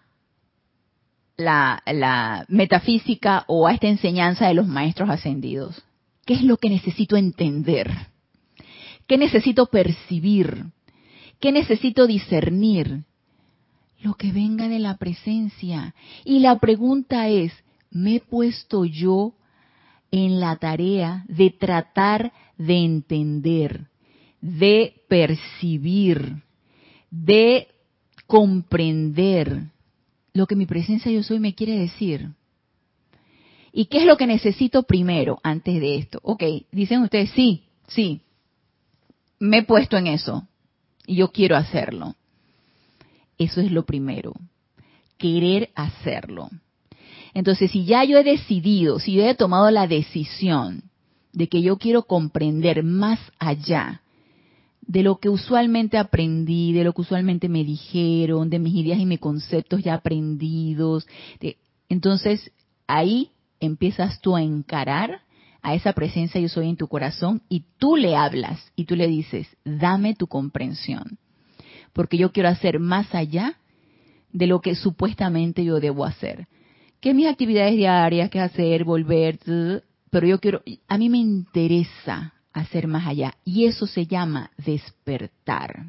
la metafísica o a esta enseñanza de los maestros ascendidos? ¿Qué es lo que necesito entender? ¿Qué necesito percibir? ¿Qué necesito discernir? Lo que venga de la presencia. Y la pregunta es, ¿me he puesto yo en la tarea de tratar de entender, de percibir, de comprender lo que mi presencia yo soy me quiere decir? ¿Y qué es lo que necesito primero antes de esto? Ok, dicen ustedes, sí, me he puesto en eso y yo quiero hacerlo. Eso es lo primero, querer hacerlo. Entonces, si ya yo he decidido, si yo he tomado la decisión de que yo quiero comprender más allá de lo que usualmente aprendí, de lo que usualmente me dijeron, de mis ideas y mis conceptos ya aprendidos, entonces ahí empiezas tú a encarar a esa presencia yo soy en tu corazón y tú le hablas y tú le dices, dame tu comprensión, porque yo quiero hacer más allá de lo que supuestamente yo debo hacer. ¿Qué mis actividades diarias, qué hacer, volver? Pero yo quiero, a mí me interesa hacer más allá y eso se llama despertar.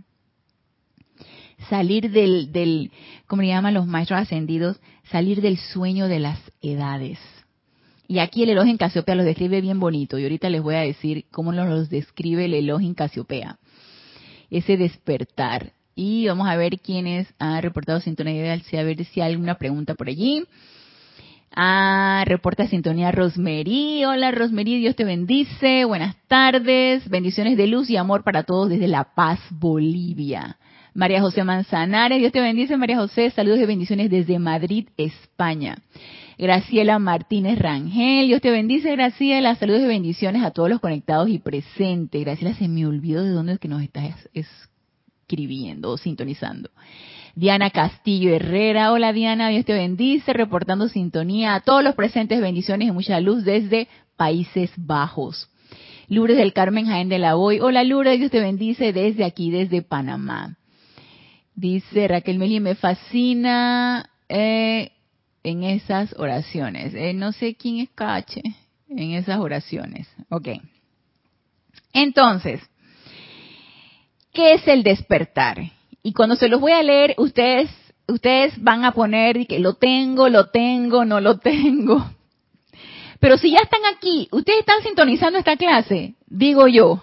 Salir del, como le llaman los maestros ascendidos, salir del sueño de las edades. Y aquí el Elohim Casiopea los describe bien bonito y ahorita les voy a decir cómo nos los describe el Elohim Casiopea. Ese despertar. Y vamos a ver quiénes han reportado sintonía, a ver si hay alguna pregunta por allí. Reporta sintonía Rosemary. Hola Rosemary, Dios te bendice. Buenas tardes. Bendiciones de luz y amor para todos desde La Paz, Bolivia. María José Manzanares, Dios te bendice María José. Saludos y bendiciones desde Madrid, España. Graciela Martínez Rangel, Dios te bendice Graciela. Saludos y bendiciones a todos los conectados y presentes. Graciela, se me olvidó de dónde es que nos estás escribiendo o sintonizando. Diana Castillo Herrera, hola Diana, Dios te bendice, reportando sintonía a todos los presentes, bendiciones y mucha luz desde Países Bajos. Lourdes del Carmen Jaén de la Hoy, hola Lourdes, Dios te bendice desde aquí, desde Panamá. Dice Raquel Meli, me fascina en esas oraciones. No sé quién es Cache en esas oraciones. Ok. Entonces, ¿qué es el despertar? Y cuando se los voy a leer, ustedes van a poner que lo tengo, no lo tengo. Pero si ya están aquí, ustedes están sintonizando esta clase, digo yo,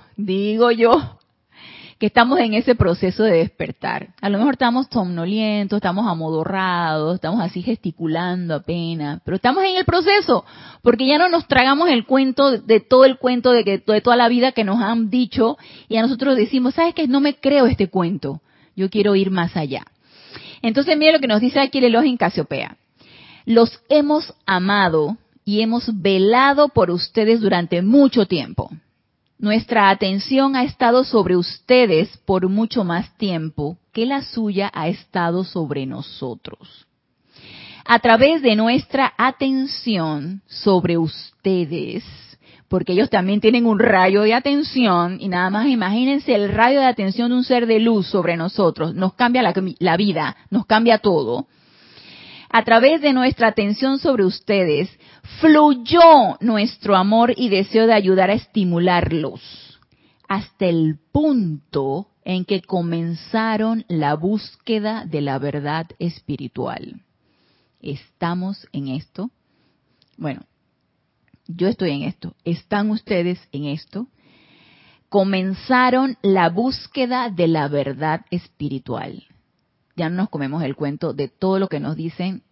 que estamos en ese proceso de despertar. A lo mejor estamos somnolientos, estamos amodorrados, estamos así gesticulando apenas, pero estamos en el proceso, porque ya no nos tragamos el cuento de toda la vida que nos han dicho, y a nosotros decimos, ¿sabes qué? No me creo este cuento. Yo quiero ir más allá. Entonces, mire lo que nos dice aquí el Elohim Casiopea. Los hemos amado y hemos velado por ustedes durante mucho tiempo. Nuestra atención ha estado sobre ustedes por mucho más tiempo que la suya ha estado sobre nosotros. A través de nuestra atención sobre ustedes, porque ellos también tienen un rayo de atención, y nada más imagínense el rayo de atención de un ser de luz sobre nosotros, nos cambia la vida, nos cambia todo. A través de nuestra atención sobre ustedes, fluyó nuestro amor y deseo de ayudar a estimularlos, hasta el punto en que comenzaron la búsqueda de la verdad espiritual. ¿Estamos en esto? Bueno, yo estoy en esto. ¿Están ustedes en esto? Comenzaron la búsqueda de la verdad espiritual. Ya no nos comemos el cuento de todo lo que nos dicen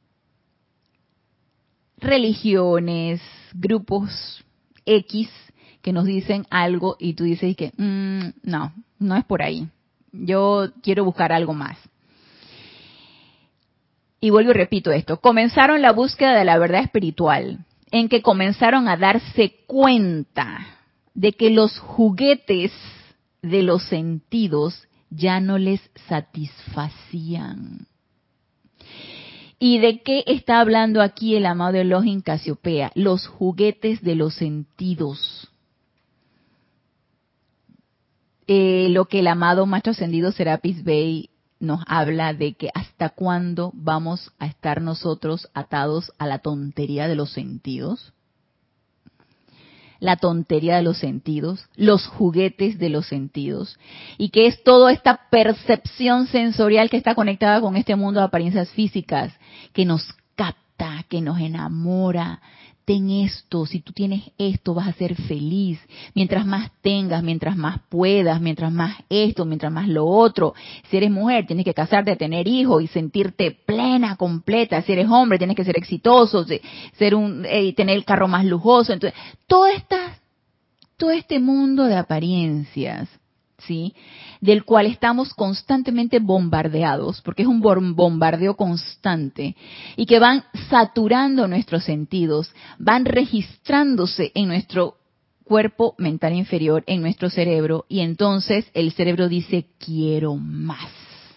religiones, grupos X que nos dicen algo y tú dices que no es por ahí. Yo quiero buscar algo más. Y vuelvo y repito esto. Comenzaron la búsqueda de la verdad espiritual, en que comenzaron a darse cuenta de que los juguetes de los sentidos ya no les satisfacían. ¿Y de qué está hablando aquí el amado Elohim Casiopea? Los juguetes de los sentidos. Lo que el amado Maestro Ascendido Serapis Bey nos habla de que hasta cuándo vamos a estar nosotros atados a la tontería de los sentidos. La tontería de los sentidos, los juguetes de los sentidos, y que es toda esta percepción sensorial que está conectada con este mundo de apariencias físicas, que nos capta, que nos enamora, ten esto, si tú tienes esto vas a ser feliz. Mientras más tengas, mientras más puedas, mientras más esto, mientras más lo otro. Si eres mujer, tienes que casarte, tener hijos y sentirte plena, completa. Si eres hombre, tienes que ser exitoso, tener el carro más lujoso. Entonces, todo este mundo de apariencias, ¿sí? Del cual estamos constantemente bombardeados, porque es un bombardeo constante, y que van saturando nuestros sentidos, van registrándose en nuestro cuerpo mental inferior, en nuestro cerebro, y entonces el cerebro dice, quiero más.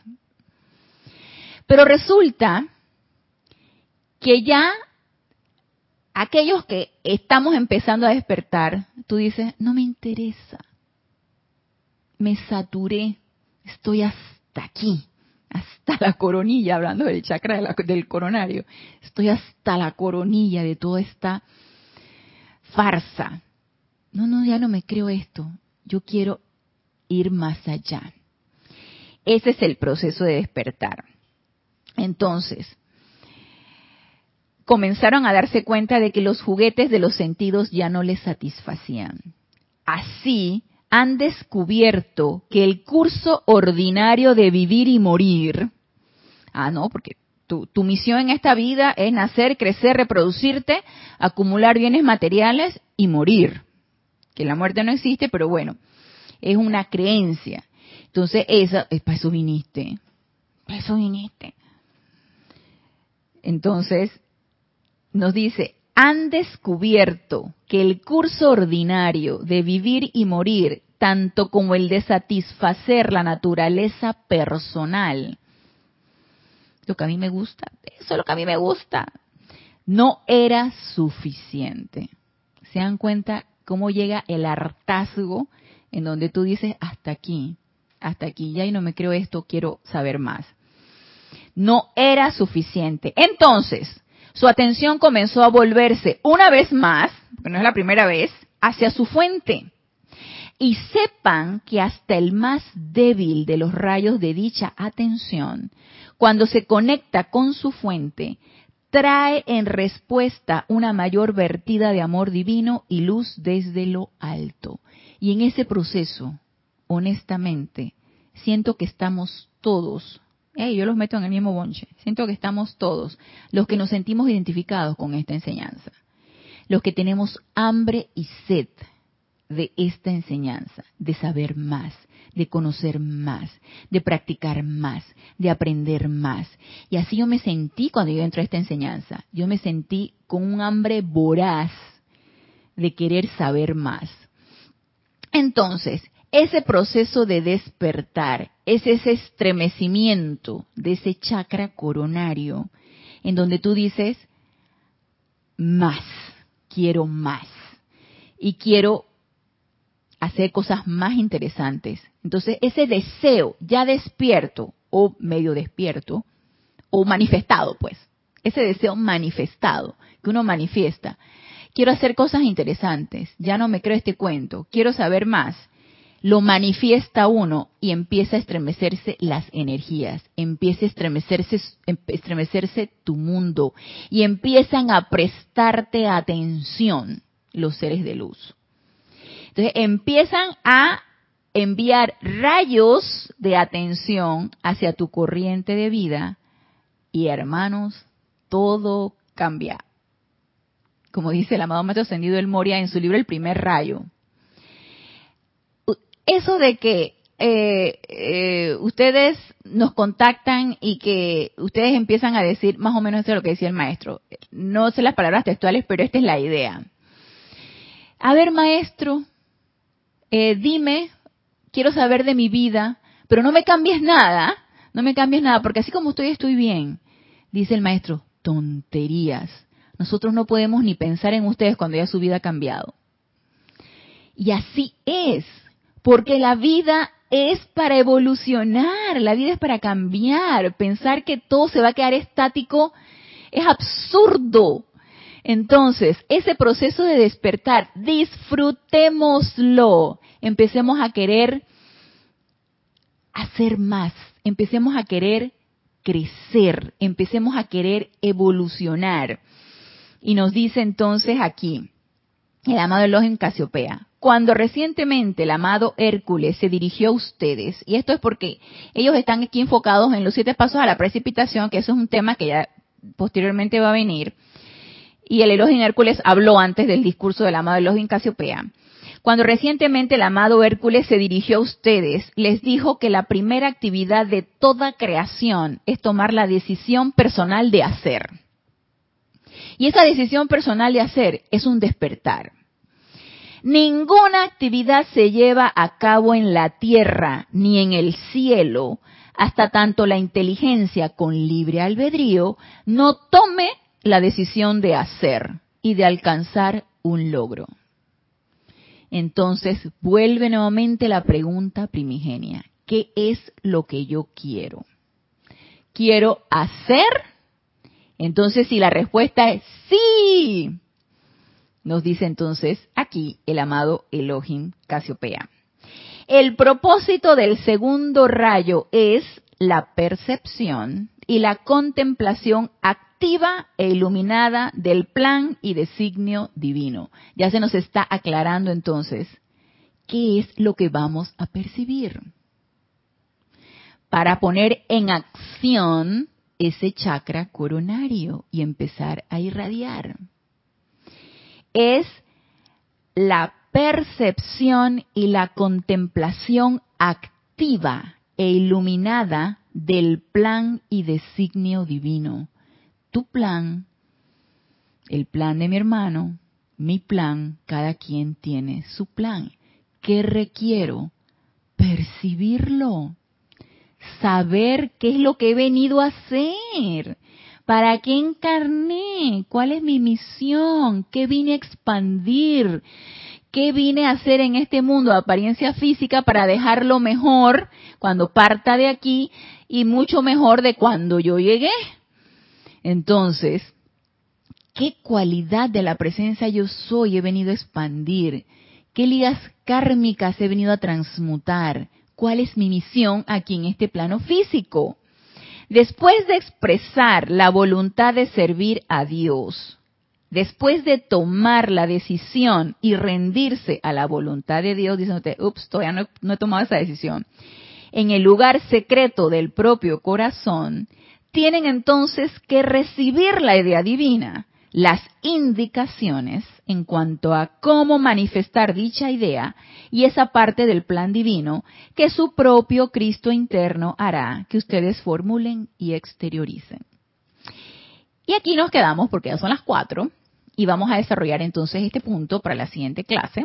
Pero resulta que ya aquellos que estamos empezando a despertar, tú dices, no me interesa. Me saturé, estoy hasta aquí, hasta la coronilla, hablando del chakra del coronario, estoy hasta la coronilla de toda esta farsa. No, ya no me creo esto, yo quiero ir más allá. Ese es el proceso de despertar. Entonces, comenzaron a darse cuenta de que los juguetes de los sentidos ya no les satisfacían. Así, han descubierto que el curso ordinario de vivir y morir, porque tu misión en esta vida es nacer, crecer, reproducirte, acumular bienes materiales y morir. Que la muerte no existe, pero bueno, es una creencia. Entonces, para eso viniste. Para eso viniste. Entonces, nos dice, han descubierto que el curso ordinario de vivir y morir, tanto como el de satisfacer la naturaleza personal, lo que a mí me gusta, eso es lo que a mí me gusta, no era suficiente. ¿Se dan cuenta cómo llega el hartazgo en donde tú dices, hasta aquí, ya y no me creo esto, quiero saber más? No era suficiente. Entonces, su atención comenzó a volverse una vez más, porque no es la primera vez, hacia su fuente. Y sepan que hasta el más débil de los rayos de dicha atención, cuando se conecta con su fuente, trae en respuesta una mayor vertida de amor divino y luz desde lo alto. Y en ese proceso, honestamente, siento que estamos todos, yo los meto en el mismo bonche, siento que estamos todos, los que nos sentimos identificados con esta enseñanza, los que tenemos hambre y sed de esta enseñanza, de saber más, de conocer más, de practicar más, de aprender más. Y así yo me sentí cuando yo entré a esta enseñanza, yo me sentí con un hambre voraz de querer saber más. Entonces, ese proceso de despertar es ese estremecimiento de ese chakra coronario en donde tú dices, más, quiero más y quiero hacer cosas más interesantes. Entonces, ese deseo ya despierto o medio despierto o manifestado, pues, ese deseo manifestado que uno manifiesta. Quiero hacer cosas interesantes, ya no me creo este cuento, quiero saber más. Lo manifiesta uno y empieza a estremecerse las energías, empieza a estremecerse tu mundo y empiezan a prestarte atención los seres de luz. Entonces empiezan a enviar rayos de atención hacia tu corriente de vida y, hermanos, todo cambia. Como dice el amado Maestro Ascendido El Moria en su libro El Primer Rayo. Eso de que ustedes nos contactan y que ustedes empiezan a decir, más o menos eso es lo que decía el maestro. No sé las palabras textuales, pero esta es la idea. A ver, maestro, dime, quiero saber de mi vida, pero no me cambies nada, porque así como estoy bien. Dice el maestro, tonterías. Nosotros no podemos ni pensar en ustedes cuando ya su vida ha cambiado. Y así es. Porque la vida es para evolucionar, la vida es para cambiar. Pensar que todo se va a quedar estático es absurdo. Entonces, ese proceso de despertar, disfrutémoslo. Empecemos a querer hacer más, empecemos a querer crecer, empecemos a querer evolucionar. Y nos dice entonces aquí, el amado Elohim Casiopea, cuando recientemente el amado Hércules se dirigió a ustedes, y esto es porque ellos están aquí enfocados en los 7 pasos a la precipitación, que eso es un tema que ya posteriormente va a venir, y el Elohim Hércules habló antes del discurso del amado Elohim Casiopea. Cuando recientemente el amado Hércules se dirigió a ustedes, les dijo que la primera actividad de toda creación es tomar la decisión personal de hacer. Y esa decisión personal de hacer es un despertar. Ninguna actividad se lleva a cabo en la tierra ni en el cielo hasta tanto la inteligencia con libre albedrío no tome la decisión de hacer y de alcanzar un logro. Entonces vuelve nuevamente la pregunta primigenia. ¿Qué es lo que yo quiero? ¿Quiero hacer? Entonces, si la respuesta es sí, nos dice entonces aquí el amado Elohim Casiopea. El propósito del segundo rayo es la percepción y la contemplación activa e iluminada del plan y designio divino. Ya se nos está aclarando entonces qué es lo que vamos a percibir para poner en acción ese chakra coronario y empezar a irradiar. Es la percepción y la contemplación activa e iluminada del plan y designio divino. Tu plan, el plan de mi hermano, mi plan, cada quien tiene su plan. ¿Qué requiero? Percibirlo. Saber qué es lo que he venido a hacer. ¿Para qué encarné? ¿Cuál es mi misión? ¿Qué vine a expandir? ¿Qué vine a hacer en este mundo de apariencia física para dejarlo mejor cuando parta de aquí y mucho mejor de cuando yo llegué? Entonces, ¿qué cualidad de la presencia yo soy he venido a expandir? ¿Qué ligas kármicas he venido a transmutar? ¿Cuál es mi misión aquí en este plano físico? Después de expresar la voluntad de servir a Dios, después de tomar la decisión y rendirse a la voluntad de Dios, diciéndote, ups, todavía no he tomado esa decisión, en el lugar secreto del propio corazón, tienen entonces que recibir la idea divina, las indicaciones en cuanto a cómo manifestar dicha idea y esa parte del plan divino que su propio Cristo interno hará que ustedes formulen y exterioricen. Y aquí nos quedamos porque ya son las 4 y vamos a desarrollar entonces este punto para la siguiente clase,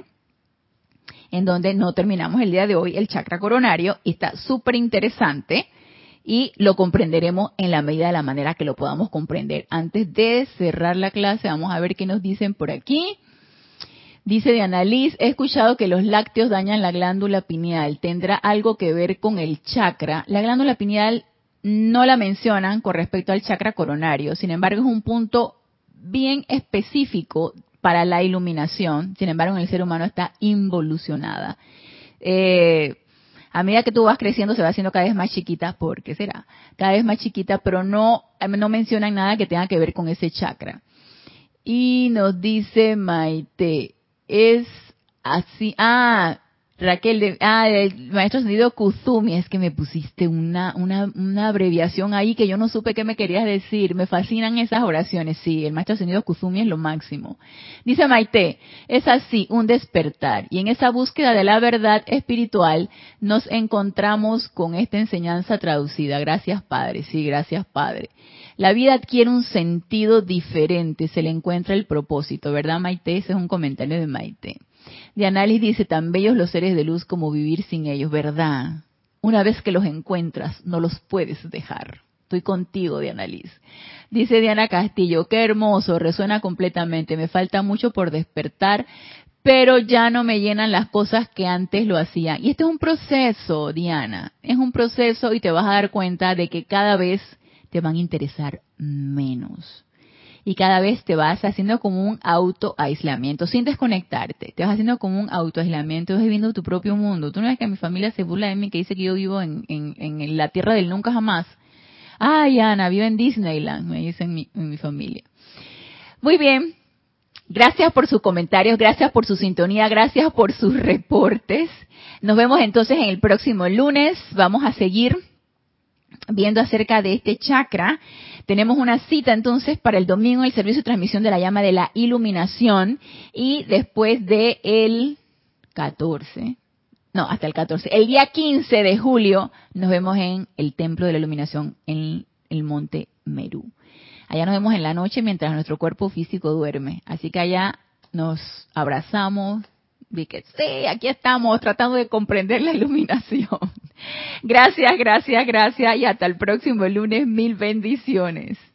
en donde no terminamos el día de hoy el chakra coronario y está súper interesante. Y lo comprenderemos en la medida de la manera que lo podamos comprender. Antes de cerrar la clase, vamos a ver qué nos dicen por aquí. Dice Diana Liz, he escuchado que los lácteos dañan la glándula pineal. ¿Tendrá algo que ver con el chakra? La glándula pineal no la mencionan con respecto al chakra coronario. Sin embargo, es un punto bien específico para la iluminación. Sin embargo, en el ser humano está involucionada. A medida que tú vas creciendo se va haciendo cada vez más chiquita, ¿por qué será? Cada vez más chiquita, pero no mencionan nada que tenga que ver con ese chakra. Y nos dice Maite, es así, Raquel, el maestro ascendido Kuzumi, es que me pusiste una abreviación ahí que yo no supe qué me querías decir. Me fascinan esas oraciones, sí, el maestro ascendido Kuzumi es lo máximo. Dice Maite, es así, un despertar. Y en esa búsqueda de la verdad espiritual nos encontramos con esta enseñanza traducida. Gracias, Padre, sí, gracias, Padre. La vida adquiere un sentido diferente, se le encuentra el propósito, ¿verdad, Maite? Ese es un comentario de Maite. Dianalis dice, tan bellos los seres de luz como vivir sin ellos, ¿verdad? Una vez que los encuentras, no los puedes dejar. Estoy contigo, Dianalis. Dice Diana Castillo, qué hermoso, resuena completamente, me falta mucho por despertar, pero ya no me llenan las cosas que antes lo hacían. Y este es un proceso, Diana, es un proceso y te vas a dar cuenta de que cada vez te van a interesar menos. Y cada vez te vas haciendo como un autoaislamiento, sin desconectarte. Te vas haciendo como un autoaislamiento, vas viviendo tu propio mundo. Tú no ves que mi familia se burla de mí, que dice que yo vivo en la tierra del nunca jamás. Ay, Ana, vivo en Disneyland, me dicen en mi familia. Muy bien. Gracias por sus comentarios, gracias por su sintonía, gracias por sus reportes. Nos vemos entonces en el próximo lunes. Vamos a seguir viendo acerca de este chakra. Tenemos una cita entonces para el domingo en el servicio de transmisión de la llama de la iluminación, y después de el 14, no, hasta el 14, el día 15 de julio nos vemos en el Templo de la Iluminación en el Monte Meru. Allá nos vemos en la noche mientras nuestro cuerpo físico duerme. Así que allá nos abrazamos. Vi que sí, aquí estamos tratando de comprender la iluminación. Gracias, gracias, gracias y hasta el próximo lunes. Mil bendiciones.